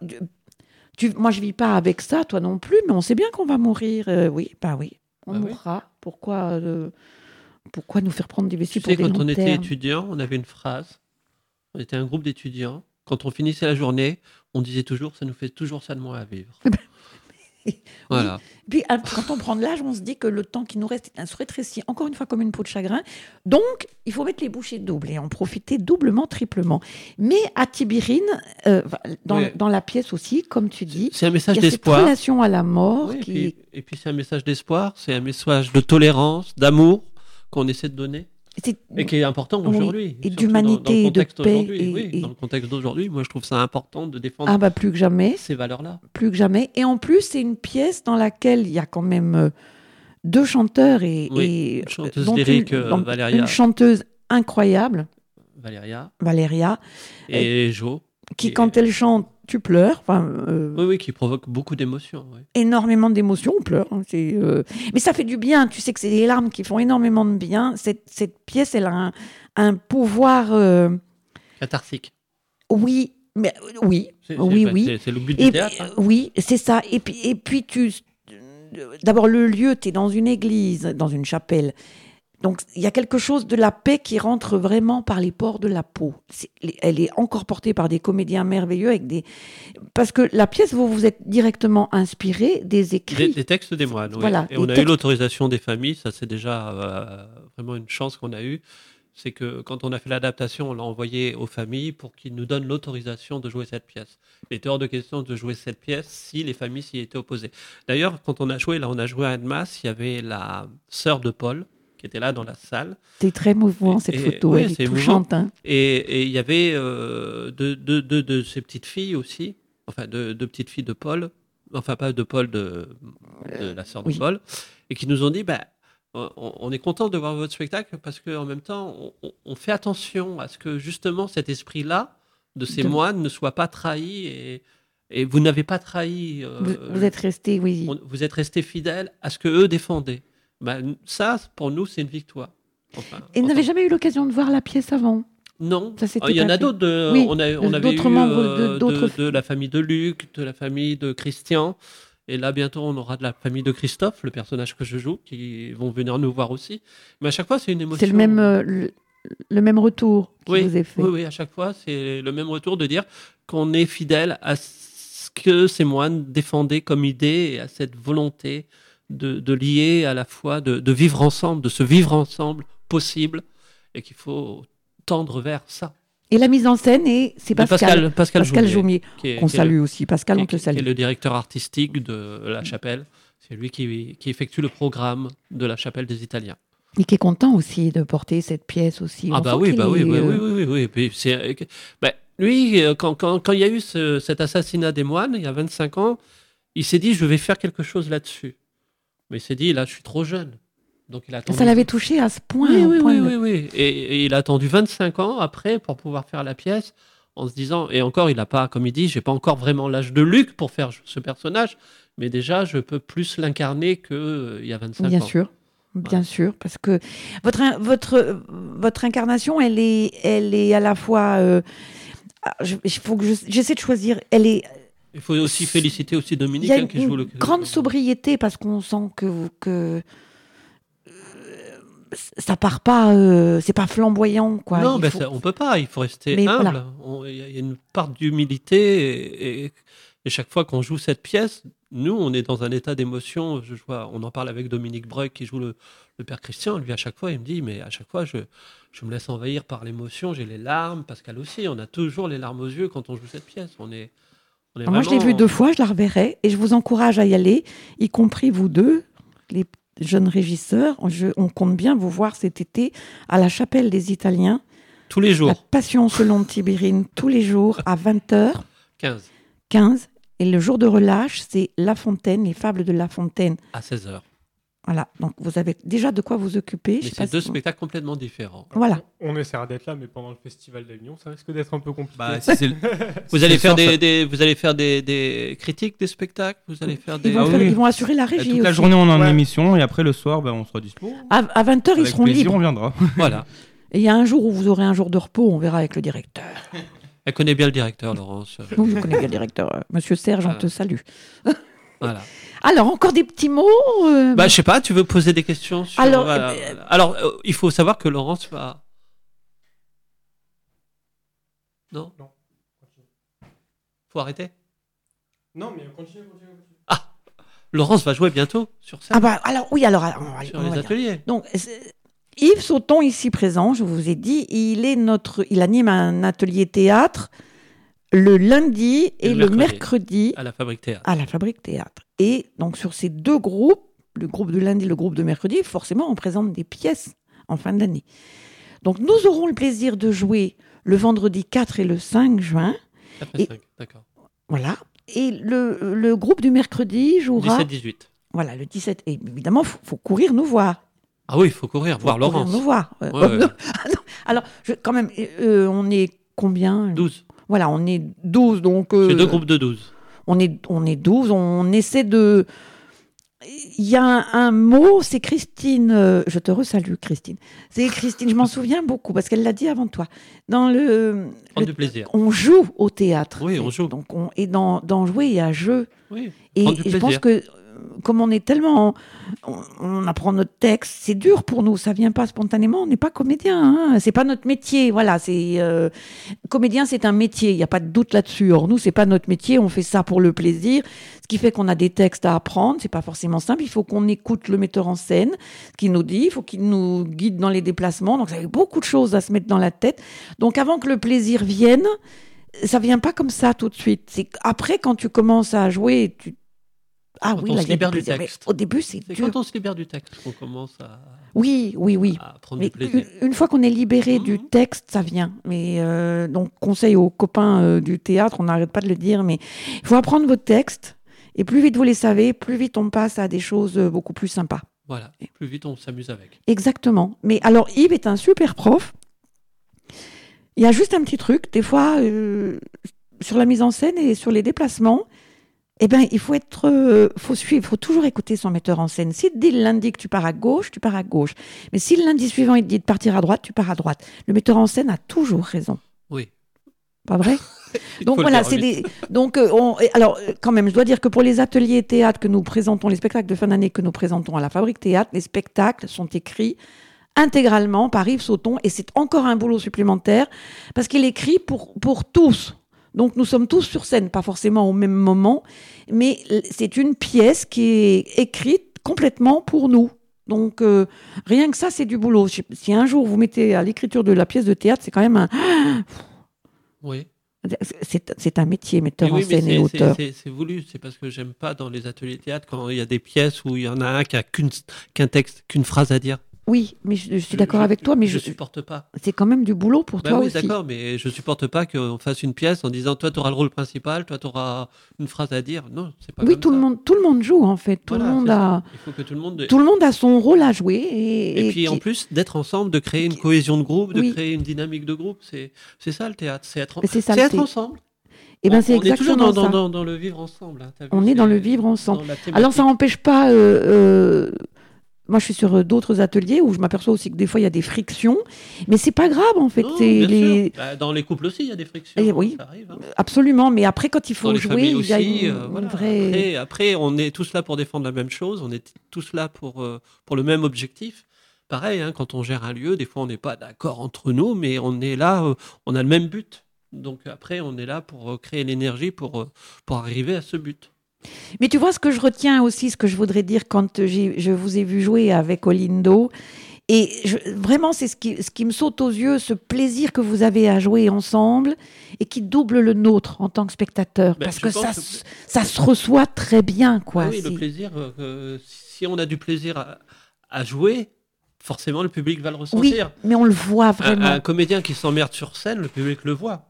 Tu, moi, je vis pas avec ça, toi non plus, mais on sait bien qu'on va mourir. Euh, oui, bah oui, on Bah oui. mourra. Pourquoi, euh, pourquoi nous faire prendre des Tu vessies sais, pour des quand on longs était termes étudiant, on avait une phrase. On était un groupe d'étudiants. Quand on finissait la journée, on disait toujours, ça nous fait toujours ça de moins à vivre. Voilà. Puis euh, quand on prend de l'âge, on se dit que le temps qui nous reste est- se rétrécit encore une fois comme une peau de chagrin. Donc, il faut mettre les bouchées doubles et en profiter doublement, triplement. Mais à Tibérine, euh, dans, Ouais. dans la pièce aussi, comme tu dis, C'est un message il y a cette d'espoir. relation à la mort Oui, et, qui... puis, et puis c'est un message d'espoir, c'est un message de tolérance, d'amour qu'on essaie de donner. C'est- Et qui est important Oui, aujourd'hui. et surtout d'humanité, dans, dans le de contexte paix d'aujourd'hui. et- Oui, et- dans le contexte d'aujourd'hui, moi je trouve ça important de défendre Ah bah plus que jamais, ces valeurs-là. plus que jamais. Et en plus, c'est une pièce dans laquelle il y a quand même euh, deux chanteurs et, Oui, et une chanteuse dont lyrique, une, euh, dont Valéria. une chanteuse incroyable, Valéria Valéria, et Jo. qui Et- quand elle chante, tu pleures. Enfin, euh, Oui, oui, qui provoque beaucoup d'émotions. Oui. énormément d'émotions, on pleure. hein, c'est, euh, Mais ça fait du bien. Tu sais que c'est les larmes qui font énormément de bien. Cette, cette pièce, elle a un, un pouvoir. euh, Catharsique. Oui, mais euh, oui, C'est, oui, c'est- oui. C'est, c'est le but Et, du théâtre. hein. euh, oui, c'est ça. Et puis, et puis tu. D'abord, le lieu, tu es dans une église, dans une chapelle. Donc, il y a quelque chose de la paix qui rentre vraiment par les pores de la peau. C'est- elle est encore portée par des comédiens merveilleux avec des. Parce que la pièce, vous vous êtes directement inspiré des écrits. Des, des textes des moines, oui. Voilà, Et on des a eu textes- l'autorisation des familles, ça c'est déjà euh, vraiment une chance qu'on a eue. C'est que quand on a fait l'adaptation, on l'a envoyé aux familles pour qu'ils nous donnent l'autorisation de jouer cette pièce. Il était hors de question de jouer cette pièce si les familles s'y étaient opposées. D'ailleurs, quand on a joué, là on a joué à Annemasse, il y avait la sœur de Paul qui était là dans la salle. C'est très mouvant, cette Et- photo. ouais, elle c'est est émouvant. touchante. hein. Et, et il y avait euh, deux, deux, deux de ces petites filles aussi, enfin deux, deux petites filles de Paul, enfin pas de Paul, de, de la sœur de oui. Paul, et qui nous ont dit, bah, on, on est content de voir votre spectacle parce qu'en même temps, on, on fait attention à ce que justement cet esprit-là de ces De- moines ne soit pas trahi et, et vous n'avez pas trahi. euh, Vous, vous êtes resté, oui. on- vous êtes resté fidèle à ce que eux défendaient. Bah, ça, pour nous, c'est une victoire. Enfin, Et en n'avez tant- jamais eu l'occasion de voir la pièce avant? Non, Ça s'était il y en pas a fait. d'autres. de- Oui, on, a, on de- avait d'autres eu membres de- euh, de, d'autres- de la famille de Luc, de la famille de Christian. Et là, bientôt, on aura de la famille de Christophe, le personnage que je joue, qui vont venir nous voir aussi. Mais à chaque fois, c'est une émotion. C'est le même, euh, le, le même retour qui oui, vous est fait. oui, oui, à chaque fois, c'est le même retour de dire qu'on est fidèle à ce que ces moines défendaient comme idée et à cette volonté de, de lier à la fois, de, de vivre ensemble, de se vivre ensemble possible, et qu'il faut tendre vers ça. Et la mise en scène, et c'est De Pascal, Pascal, Pascal Joumier, Joumier, qui est- qu'on qui est le- salue aussi. Pascal, qui, on te qui- qui salue. est le directeur artistique de la chapelle. C'est lui qui, qui effectue le programme de la chapelle des Italiens. Et qui est content aussi de porter cette pièce aussi. Ah On bah sent oui, qu'il bah oui, est, oui, euh, oui, oui, oui, oui. Puis c'est- bah, lui, euh, quand, quand, quand il y a eu ce- cet assassinat des moines, il y a vingt-cinq ans, il s'est dit, je vais faire quelque chose là-dessus. Mais il s'est dit, là, je suis trop jeune. Donc il a attendu... Ça l'avait touché à ce point. Oui, au oui, point oui, de- oui, oui. Et, et il a attendu vingt-cinq ans après pour pouvoir faire la pièce, en se disant, et encore, il n'a pas, comme il dit, j'ai pas encore vraiment l'âge de Luc pour faire ce personnage, mais déjà, je peux plus l'incarner qu'il euh, y a vingt-cinq Bien ans. sûr, bien sûr, parce que votre, in- votre, votre incarnation, elle est, elle est à la fois. euh, ah, je- il faut que je- j'essaie de choisir. Elle est. Il faut aussi féliciter aussi Il Dominique y a hein, une, qui joue le. grande sobriété parce qu'on sent que que euh, ça part pas, euh, c'est pas flamboyant quoi. Non, Il ben faut- ça, on peut pas. Il faut rester Mais humble. voilà. On- Il y a- il y a une part d'humilité et, et- et chaque fois qu'on joue cette pièce, nous, on est dans un état d'émotion. Je vois, on en parle avec Dominique Breuil qui joue le, le père Christian. Lui, à chaque fois, il me dit, mais à chaque fois, je, je me laisse envahir par l'émotion. J'ai les larmes. Pascal aussi. On a toujours les larmes aux yeux quand on joue cette pièce. On est. On est Moi, je l'ai vraiment- vue deux fois, je la reverrai et je vous encourage à y aller, y compris vous deux, les jeunes régisseurs. Je- on compte bien vous voir cet été à la Chapelle des Italiens. tous les jours. La Passion selon Tibérine, tous les jours à vingt heures quinze quinze. Et le jour de relâche, c'est La Fontaine, les fables de La Fontaine. à seize heures. Voilà, donc vous avez déjà de quoi vous occuper. Je Mais sais pas c'est deux si- spectacles complètement différents. Voilà. On essaiera d'être là, mais pendant le festival d'Avignon, ça risque d'être un peu compliqué. Bah, si c'est le- Vous si allez c'est faire le soir, des, ça- des- vous allez faire des, des critiques des spectacles. Vous allez faire des. Ils vont, Ah faire- oui. ils vont assurer la régie Toute la aussi. journée, on est en Ouais. émission et après le soir, bah, on sera dispo. À, à vingt heures, ils Avec seront plaisir, libres. on viendra. Voilà. Et il y a un jour où vous aurez un jour de repos, on verra avec le directeur. Elle connaît bien le directeur, Laurence. Donc, je connais bien le directeur. euh, Monsieur Serge, on Ah. te salue. Voilà. Alors, encore des petits mots euh, Bah, je sais pas, tu veux poser des questions sur... Alors, voilà, euh, voilà. Alors, euh, il faut savoir que Laurence va... Non Non. Faut arrêter. Non, mais continue, continue. Laurence va jouer bientôt sur scène, Ah bah, alors, oui, alors, on va- sur on va les dire. ateliers. Donc, c'est- Yves Sauton, ici présent, je vous ai dit, il, est notre, il anime un atelier théâtre le lundi et le le mercredi. mercredi À la Fabrique Théâtre. à la Fabrique Théâtre. Et donc, sur ces deux groupes, le groupe de lundi et le groupe de mercredi, forcément, on présente des pièces en fin d'année. Donc, nous aurons le plaisir de jouer le vendredi quatre et le cinq juin. quatre et Et- cinq, d'accord. Voilà. Et le, le groupe du mercredi jouera... dix-sept dix-huit. Voilà, le dix-sept. Et évidemment, il faut, faut courir nous voir. Ah oui, il faut courir, voir Faut courir Laurence. nous voir. Euh, Ouais, ouais. Ah non. Alors, je- quand même, euh, on est combien douze. Voilà, on est douze. Donc, euh, J'ai deux groupes de douze. on est, on est douze. On essaie de... Il y a un, un mot, c'est Christine. euh, je te resalue, Christine. C'est Christine, je m'en souviens beaucoup parce qu'elle l'a dit avant toi. Dans le, Prendre le- du plaisir. on joue au théâtre. Oui, on joue. Donc on, et dans, dans jouer, il y a jeu. Oui, Et, prendre du et je plaisir. pense que euh, comme on est tellement, on, on apprend notre texte, c'est dur pour nous. Ça vient pas spontanément. On n'est pas comédien. Hein. C'est pas notre métier. Voilà, c'est euh, comédien, c'est un métier. Il y a pas de doute là-dessus. Or nous, c'est pas notre métier. On fait ça pour le plaisir. Ce qui fait qu'on a des textes à apprendre. C'est pas forcément simple. Il faut qu'on écoute le metteur en scène, ce qu'il nous dit. Il faut qu'il nous guide dans les déplacements. Donc ça fait beaucoup de choses à se mettre dans la tête. Donc avant que le plaisir vienne, ça vient pas comme ça tout de suite. C'est après quand tu commences à jouer, tu ah Quand oui, on là, se il y a libère du du plaisir. Mais texte. au début, c'est C'est dur. quand on se libère du texte qu'on commence à, Oui, oui, oui. à prendre Mais du plaisir. une, une fois qu'on est libéré Mhm. du texte, ça vient. Mais euh, donc, conseil aux copains euh, du théâtre, on n'arrête pas de le dire, mais il faut apprendre votre texte. Et plus vite vous les savez, plus vite on passe à des choses euh, beaucoup plus sympas. Voilà, plus vite on s'amuse avec. Exactement. Mais alors, Yves est un super prof. Il y a juste un petit truc, des fois, euh, sur la mise en scène et sur les déplacements, eh ben, il faut être, euh, faut suivre, faut toujours écouter son metteur en scène. Si dès le lundi que tu pars à gauche, tu pars à gauche. Mais si le lundi suivant il te dit de partir à droite, tu pars à droite. Le metteur en scène a toujours raison. Oui. Pas vrai? Il Donc faut le voilà, dire c'est vite. des. Donc euh, on... et alors euh, quand même, je dois dire que pour les ateliers théâtre que nous présentons, les spectacles de fin d'année que nous présentons à la Fabrique Théâtre, les spectacles sont écrits intégralement par Yves Sauton et c'est encore un boulot supplémentaire parce qu'il écrit pour pour tous. Donc nous sommes tous sur scène, pas forcément au même moment, mais c'est une pièce qui est écrite complètement pour nous. Donc euh, rien que ça, c'est du boulot. Si un jour vous mettez à l'écriture de la pièce de théâtre, c'est quand même un Oui. c'est, c'est un métier, metteur Et oui, en mais scène et c'est- auteur. c'est- C'est c'est voulu, c'est parce que j'aime pas dans les ateliers théâtre quand il y a des pièces où il y en a un qui a qu'une, qu'un texte, qu'une phrase à dire. Oui, mais je, je suis d'accord avec toi, mais je je, supporte pas. c'est quand même du boulot pour Bah toi oui, aussi. d'accord, mais je supporte pas qu'on fasse une pièce en disant toi tu auras le rôle principal, toi tu auras une phrase à dire. Non, c'est pas Oui, comme tout ça. le monde, tout le monde joue en fait. Tout Voilà, le monde c'est ça. a, Il faut que tout le monde. tout le monde a son rôle à jouer. Et, Et puis en qui- plus d'être ensemble, de créer une cohésion de groupe, de Oui. créer une dynamique de groupe, c'est c'est ça le théâtre, c'est être, en- Mais c'est ça, c'est le être thé- ensemble. eh ben On- c'est on est toujours exactement dans, ça. dans, dans, dans le vivre ensemble. hein, t'as vu, On est c'est dans le vivre ensemble. dans la Alors ça thématique. n'empêche pas. euh, euh, moi, je suis sur euh, d'autres ateliers où je m'aperçois aussi que des fois il y a des frictions, mais c'est pas grave en fait. Non, c'est bien les... sûr. Bah, dans les couples aussi, il y a des frictions. Eh oui. Ça arrive. hein. Absolument, mais après quand il Dans faut les jouer, familles il y a aussi, une, euh, une voilà. vraie. Après, après, on est tous là pour défendre la même chose, on est tous là pour, euh, pour le même objectif. Pareil, hein, quand on gère un lieu, des fois on n'est pas d'accord entre nous, mais on est là, euh, on a le même but. Donc après, on est là pour euh, créer l'énergie pour, euh, pour arriver à ce but. Mais tu vois, ce que je retiens aussi, ce que je voudrais dire quand j'ai, je vous ai vu jouer avec Olindo, et je- vraiment, c'est ce qui, ce qui me saute aux yeux, ce plaisir que vous avez à jouer ensemble et qui double le nôtre en tant que spectateur. Ben, parce je que pense ça, que- se- ça se reçoit très bien, quoi. Ah oui, le C'est- plaisir, euh, euh, si on a du plaisir à, à jouer, forcément le public va le Oui, ressentir. mais on le voit Un, vraiment. un comédien qui s'emmerde sur scène, le public le voit.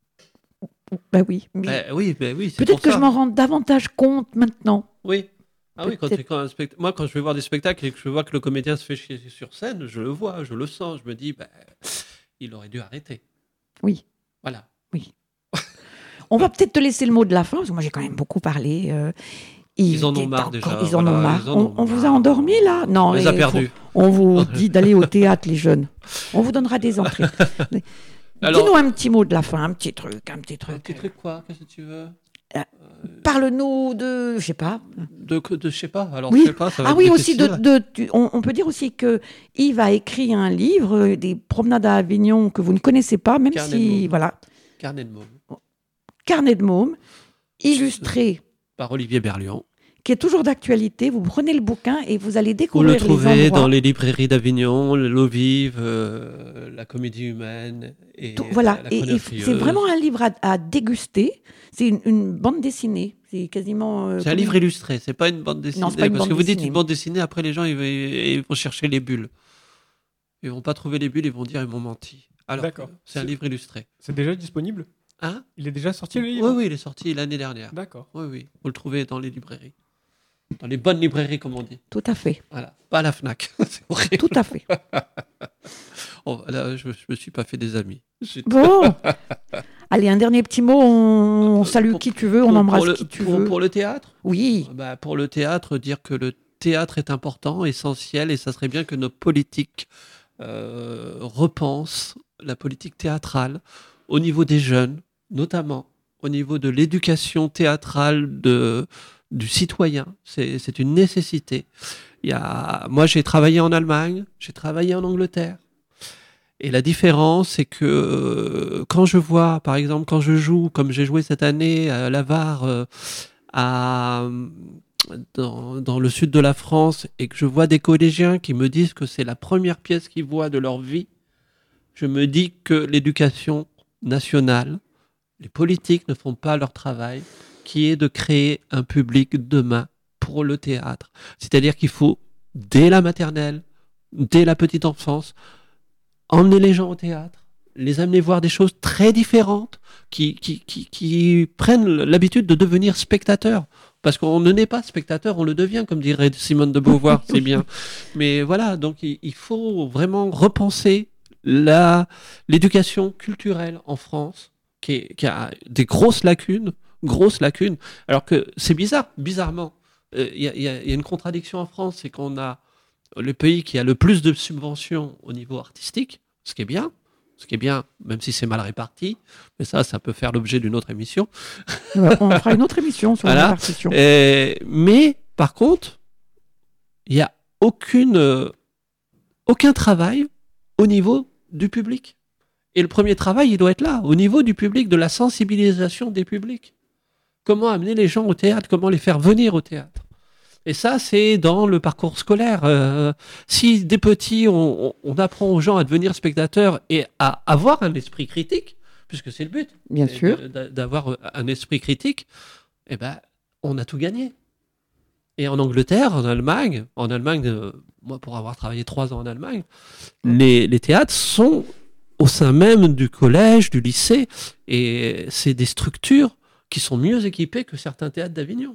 Bah oui. mais Ben oui, ben oui, c'est peut-être pour que ça. je m'en rends davantage compte maintenant. Oui. Ah oui, quand, Peut-être. quand un spect- moi, quand je vais voir des spectacles et que je vois que le comédien se fait chier sur scène, je le vois, je le sens, je me dis, ben, il aurait dû arrêter. Oui. Voilà. On va peut-être te laisser le mot de la fin, parce que moi j'ai quand même beaucoup parlé. euh, Ils en ont est marre encore- déjà, Ils en voilà, ont marre. ils en on, ont on vous a marre. endormi là? Non. On les a il faut- perdus. On vous dit d'aller au théâtre, les jeunes. On vous donnera des entrées. Alors- Dis-nous un petit mot de la fin, un petit truc, un petit truc. Un petit truc quoi Qu'est-ce que tu veux Euh, Parle-nous de, je sais pas. de, de, je sais pas. Alors, Oui. je sais pas. Ça va Ah être oui, aussi de, difficile. de- tu- on, on peut dire aussi que Yves a écrit un livre, euh, des promenades à Avignon que vous ne connaissez pas, même Carnet de si môme. voilà, Carnet de môme carnet de môme, illustré, par Olivier Berlion. qui est toujours d'actualité. Vous prenez le bouquin et vous allez Vous découvrir le trouvez les endroits. dans les librairies d'Avignon, l'eau vive, euh, la comédie humaine et Tout- voilà, la et, et Chronotrieuse. c'est vraiment un livre à, à déguster. C'est une, une bande dessinée. C'est quasiment. euh, C'est un comme livre une- illustré, c'est pas une bande dessinée. Non, c'est pas une parce bande que vous dites dessinée. une bande dessinée, après les gens ils, vont- ils vont chercher les bulles. Ils vont pas trouver les bulles, ils vont dire ils m'ont menti. Alors, D'accord. que c'est un C'est- livre illustré. C'est déjà disponible? Hein? Il est déjà sorti le Oui, livre? oui, il est sorti l'année dernière. D'accord. Oui, oui. Vous le trouvez dans les librairies. Dans les bonnes librairies, comme on dit. Tout à fait. Voilà. Pas à la Fnac. C'est horrible. Tout à fait. Oh, là, je, je me suis pas fait des amis. J'ai- Bon. Allez, un dernier petit mot. On, on salue Pour- qui tu veux, on pour- embrasse pour le, qui tu pour, veux. pour le théâtre, Oui. bah, pour le théâtre, dire que le théâtre est important, essentiel, et ça serait bien que nos politiques euh, repensent la politique théâtrale au niveau des jeunes, notamment au niveau de l'éducation théâtrale de, du citoyen. C'est, c'est une nécessité. Il y a, moi, j'ai travaillé en Allemagne, j'ai travaillé en Angleterre. Et la différence, c'est que euh, quand je vois, par exemple, quand je joue, comme j'ai joué cette année à Lavar, euh, à, dans, dans le sud de la France, et que je vois des collégiens qui me disent que c'est la première pièce qu'ils voient de leur vie, je me dis que l'éducation nationale, les politiques ne font pas leur travail, qui est de créer un public demain pour le théâtre. C'est-à-dire qu'il faut, dès la maternelle, dès la petite enfance, emmener les gens au théâtre, les amener voir des choses très différentes, qui, qui, qui, qui prennent l'habitude de devenir spectateurs. Parce qu'on ne naît pas spectateur, on le devient, comme dirait Simone de Beauvoir, c'est bien. Mais voilà, donc il, il faut vraiment repenser la, l'éducation culturelle en France, qui, est, qui a des grosses lacunes, grosses lacunes. Alors que c'est bizarre, bizarrement. Il euh, y, y, y a une contradiction en France, c'est qu'on a le pays qui a le plus de subventions au niveau artistique, ce qui est bien, ce qui est bien, même si c'est mal réparti, mais ça, ça peut faire l'objet d'une autre émission. Ouais, on fera une autre émission sur Voilà. la répartition. Et, mais, par contre, il n'y a aucune, euh, aucun travail au niveau du public. Et le premier travail, il doit être là, au niveau du public, de la sensibilisation des publics. Comment amener les gens au théâtre, comment les faire venir au théâtre. Et ça, c'est dans le parcours scolaire. Euh, si dès petits, on, on apprend aux gens à devenir spectateurs et à avoir un esprit critique, puisque c'est le but, Bien c'est sûr. de- d'avoir un esprit critique, eh ben, on a tout gagné. Et en Angleterre, en Allemagne, en Allemagne, euh, moi pour avoir travaillé trois ans en Allemagne, les, les théâtres sont au sein même du collège, du lycée, et c'est des structures qui sont mieux équipées que certains théâtres d'Avignon.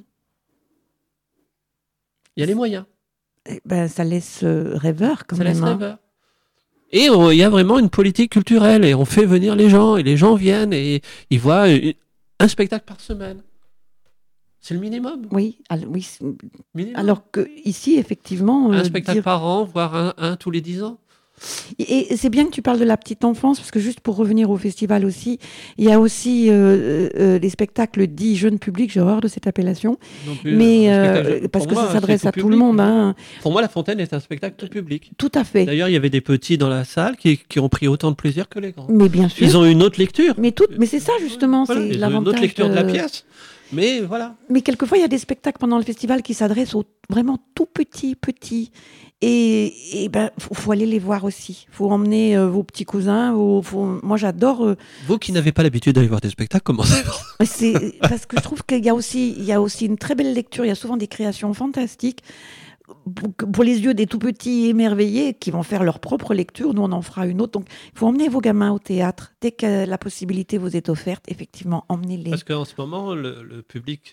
Il y a les moyens, Eh ben, ça laisse euh, rêveur quand ça même. laisse hein. rêveur. Et on- il y a vraiment une politique culturelle, et on fait venir les gens, et les gens viennent, et ils voient une- un spectacle par semaine. C'est le minimum. Oui, al- oui. c'est- minimum. Alors que ici, effectivement, euh, un spectacle dire- par an, voire un, un tous les dix ans. Et et c'est bien que tu parles de la petite enfance, parce que juste pour revenir au festival aussi, il y a aussi euh, euh, les spectacles dits jeunes publics, j'ai horreur de cette appellation, Non plus, mais un euh, spectacle- parce pour que moi, ça s'adresse c'est à tout le public. monde. Hein. Pour moi, La Fontaine est un spectacle tout public. Tout à fait. D'ailleurs, il y avait des petits dans la salle qui, qui ont pris autant de plaisir que les grands. Mais bien sûr. Ils ont une autre lecture. Mais, tout, mais c'est ça justement, Voilà, c'est ils ont l'avantage. une autre lecture de la euh, pièce. Mais voilà. Mais quelquefois, il y a des spectacles pendant le festival qui s'adressent aux vraiment tout petits, petits. Et, et ben, faut, faut aller les voir aussi. Faut emmener euh, vos petits cousins. Vos, faut- Moi, j'adore. euh, Vous qui n'avez pas l'habitude d'aller voir des spectacles, commencez. C'est parce que je trouve qu'il y a aussi, il y a aussi une très belle lecture. Il y a souvent des créations fantastiques pour, pour les yeux des tout petits émerveillés qui vont faire leur propre lecture. Nous, on en fera une autre. Donc, il faut emmener vos gamins au théâtre dès que la possibilité vous est offerte. Effectivement, emmenez-les. Parce qu'en ce moment, le, le public,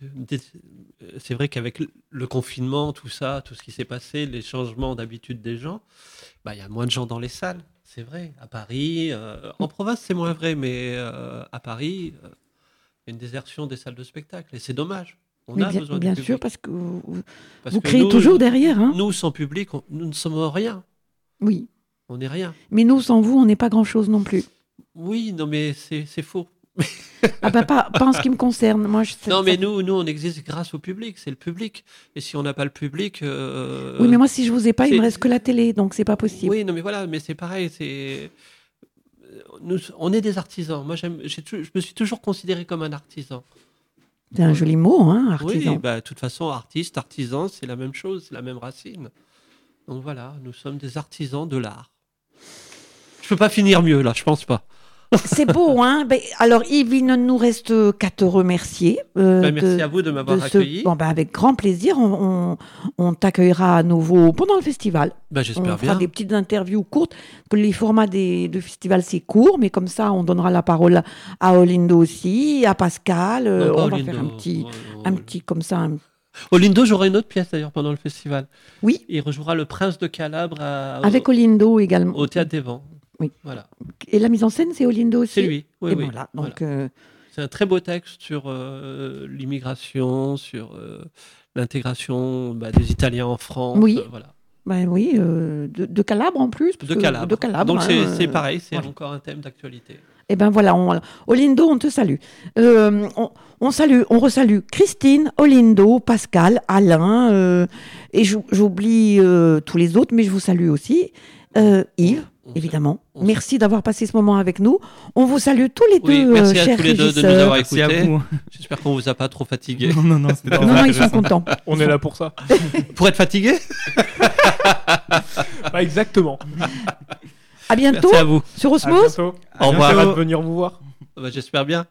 c'est vrai qu'avec le- le confinement, tout ça, tout ce qui s'est passé, les changements d'habitude des gens, bah, il y a moins de gens dans les salles. C'est vrai. À Paris, euh, en province, c'est moins vrai, mais euh, à Paris, euh, il y a une désertion des salles de spectacle. Et c'est dommage. On Mais a bien, besoin bien du public. sûr, parce que vous, vous- Parce vous que créez nous, toujours derrière. Hein. Nous, sans public, on- nous ne sommes rien. Oui. On n'est rien. Mais nous, sans vous, on n'est pas grand-chose non plus. Oui, non, mais c'est c'est faux. Ah ben, pas, pas en ce qui me concerne. Moi, je, Non, ça- mais nous, nous, on existe grâce au public. C'est le public. Et si on n'a pas le public. euh, Oui, mais moi, si je vous ai pas, il c'est- me reste que la télé, donc c'est pas possible. Oui, non, mais voilà, mais c'est pareil. C'est. Nous, on est des artisans. Moi, j'aime, j'ai tou- je me suis toujours considéré comme un artisan. C'est un joli mot, hein, artisan. Oui, bah, de toute façon, artiste, artisan, c'est la même chose, c'est la même racine. Donc voilà, nous sommes des artisans de l'art. Je peux pas finir mieux là, je pense pas. C'est beau, hein. Ben, alors Yves, il ne nous reste qu'à te remercier. euh, Bah, merci de- à vous de m'avoir de ce- accueilli. Bon, ben, avec grand plaisir, on, on, on t'accueillera à nouveau pendant le festival. Bah, On j'espère fera bien. des petites interviews courtes, que les formats des, de festival c'est court, mais comme ça on donnera la parole à Olindo aussi, à Pascal. euh, Non, pas on va Olindo. faire un petit, Ouais, ouais, un ouais. petit comme ça. un- Olindo, j'aurai une autre pièce d'ailleurs pendant le festival. Oui, Il rejouera Le Prince de Calabre à- avec au, Olindo également. au Théâtre des Vents. Oui. Voilà. Et la mise en scène c'est Olindo aussi. C'est lui. Oui, Et oui. voilà. Voilà. Donc euh, C'est un très beau texte sur euh, l'immigration, sur euh, l'intégration bah, des Italiens en France. Oui. euh, voilà. ben oui, euh, de, de Calabre en plus. parce De que- Calabre. De Calabre. Donc hein, c'est euh, c'est pareil, c'est voilà. encore un thème d'actualité. Et ben voilà, on, Olindo, on te salue. Euh, on, on salue, on resalue Christine, Olindo, Pascal, Alain, euh, et j'ou- j'oublie euh, tous les autres, mais je vous salue aussi. Euh, Yves, On évidemment. on Merci d'avoir passé ce moment avec nous. On vous salue tous les Oui, deux, merci euh, à chers tous les deux de nous régisseurs. avoir Merci à écoutés. vous. J'espère qu'on vous a pas trop fatigué. Non, non, non, c'était très Non, non, ils sont intéressant. contents. On est là pour ça. Pour être fatigué. Bah, exactement. À bientôt Merci à vous. sur À Osmose. bientôt. Au revoir. On va venir vous voir. Bah, j'espère bien.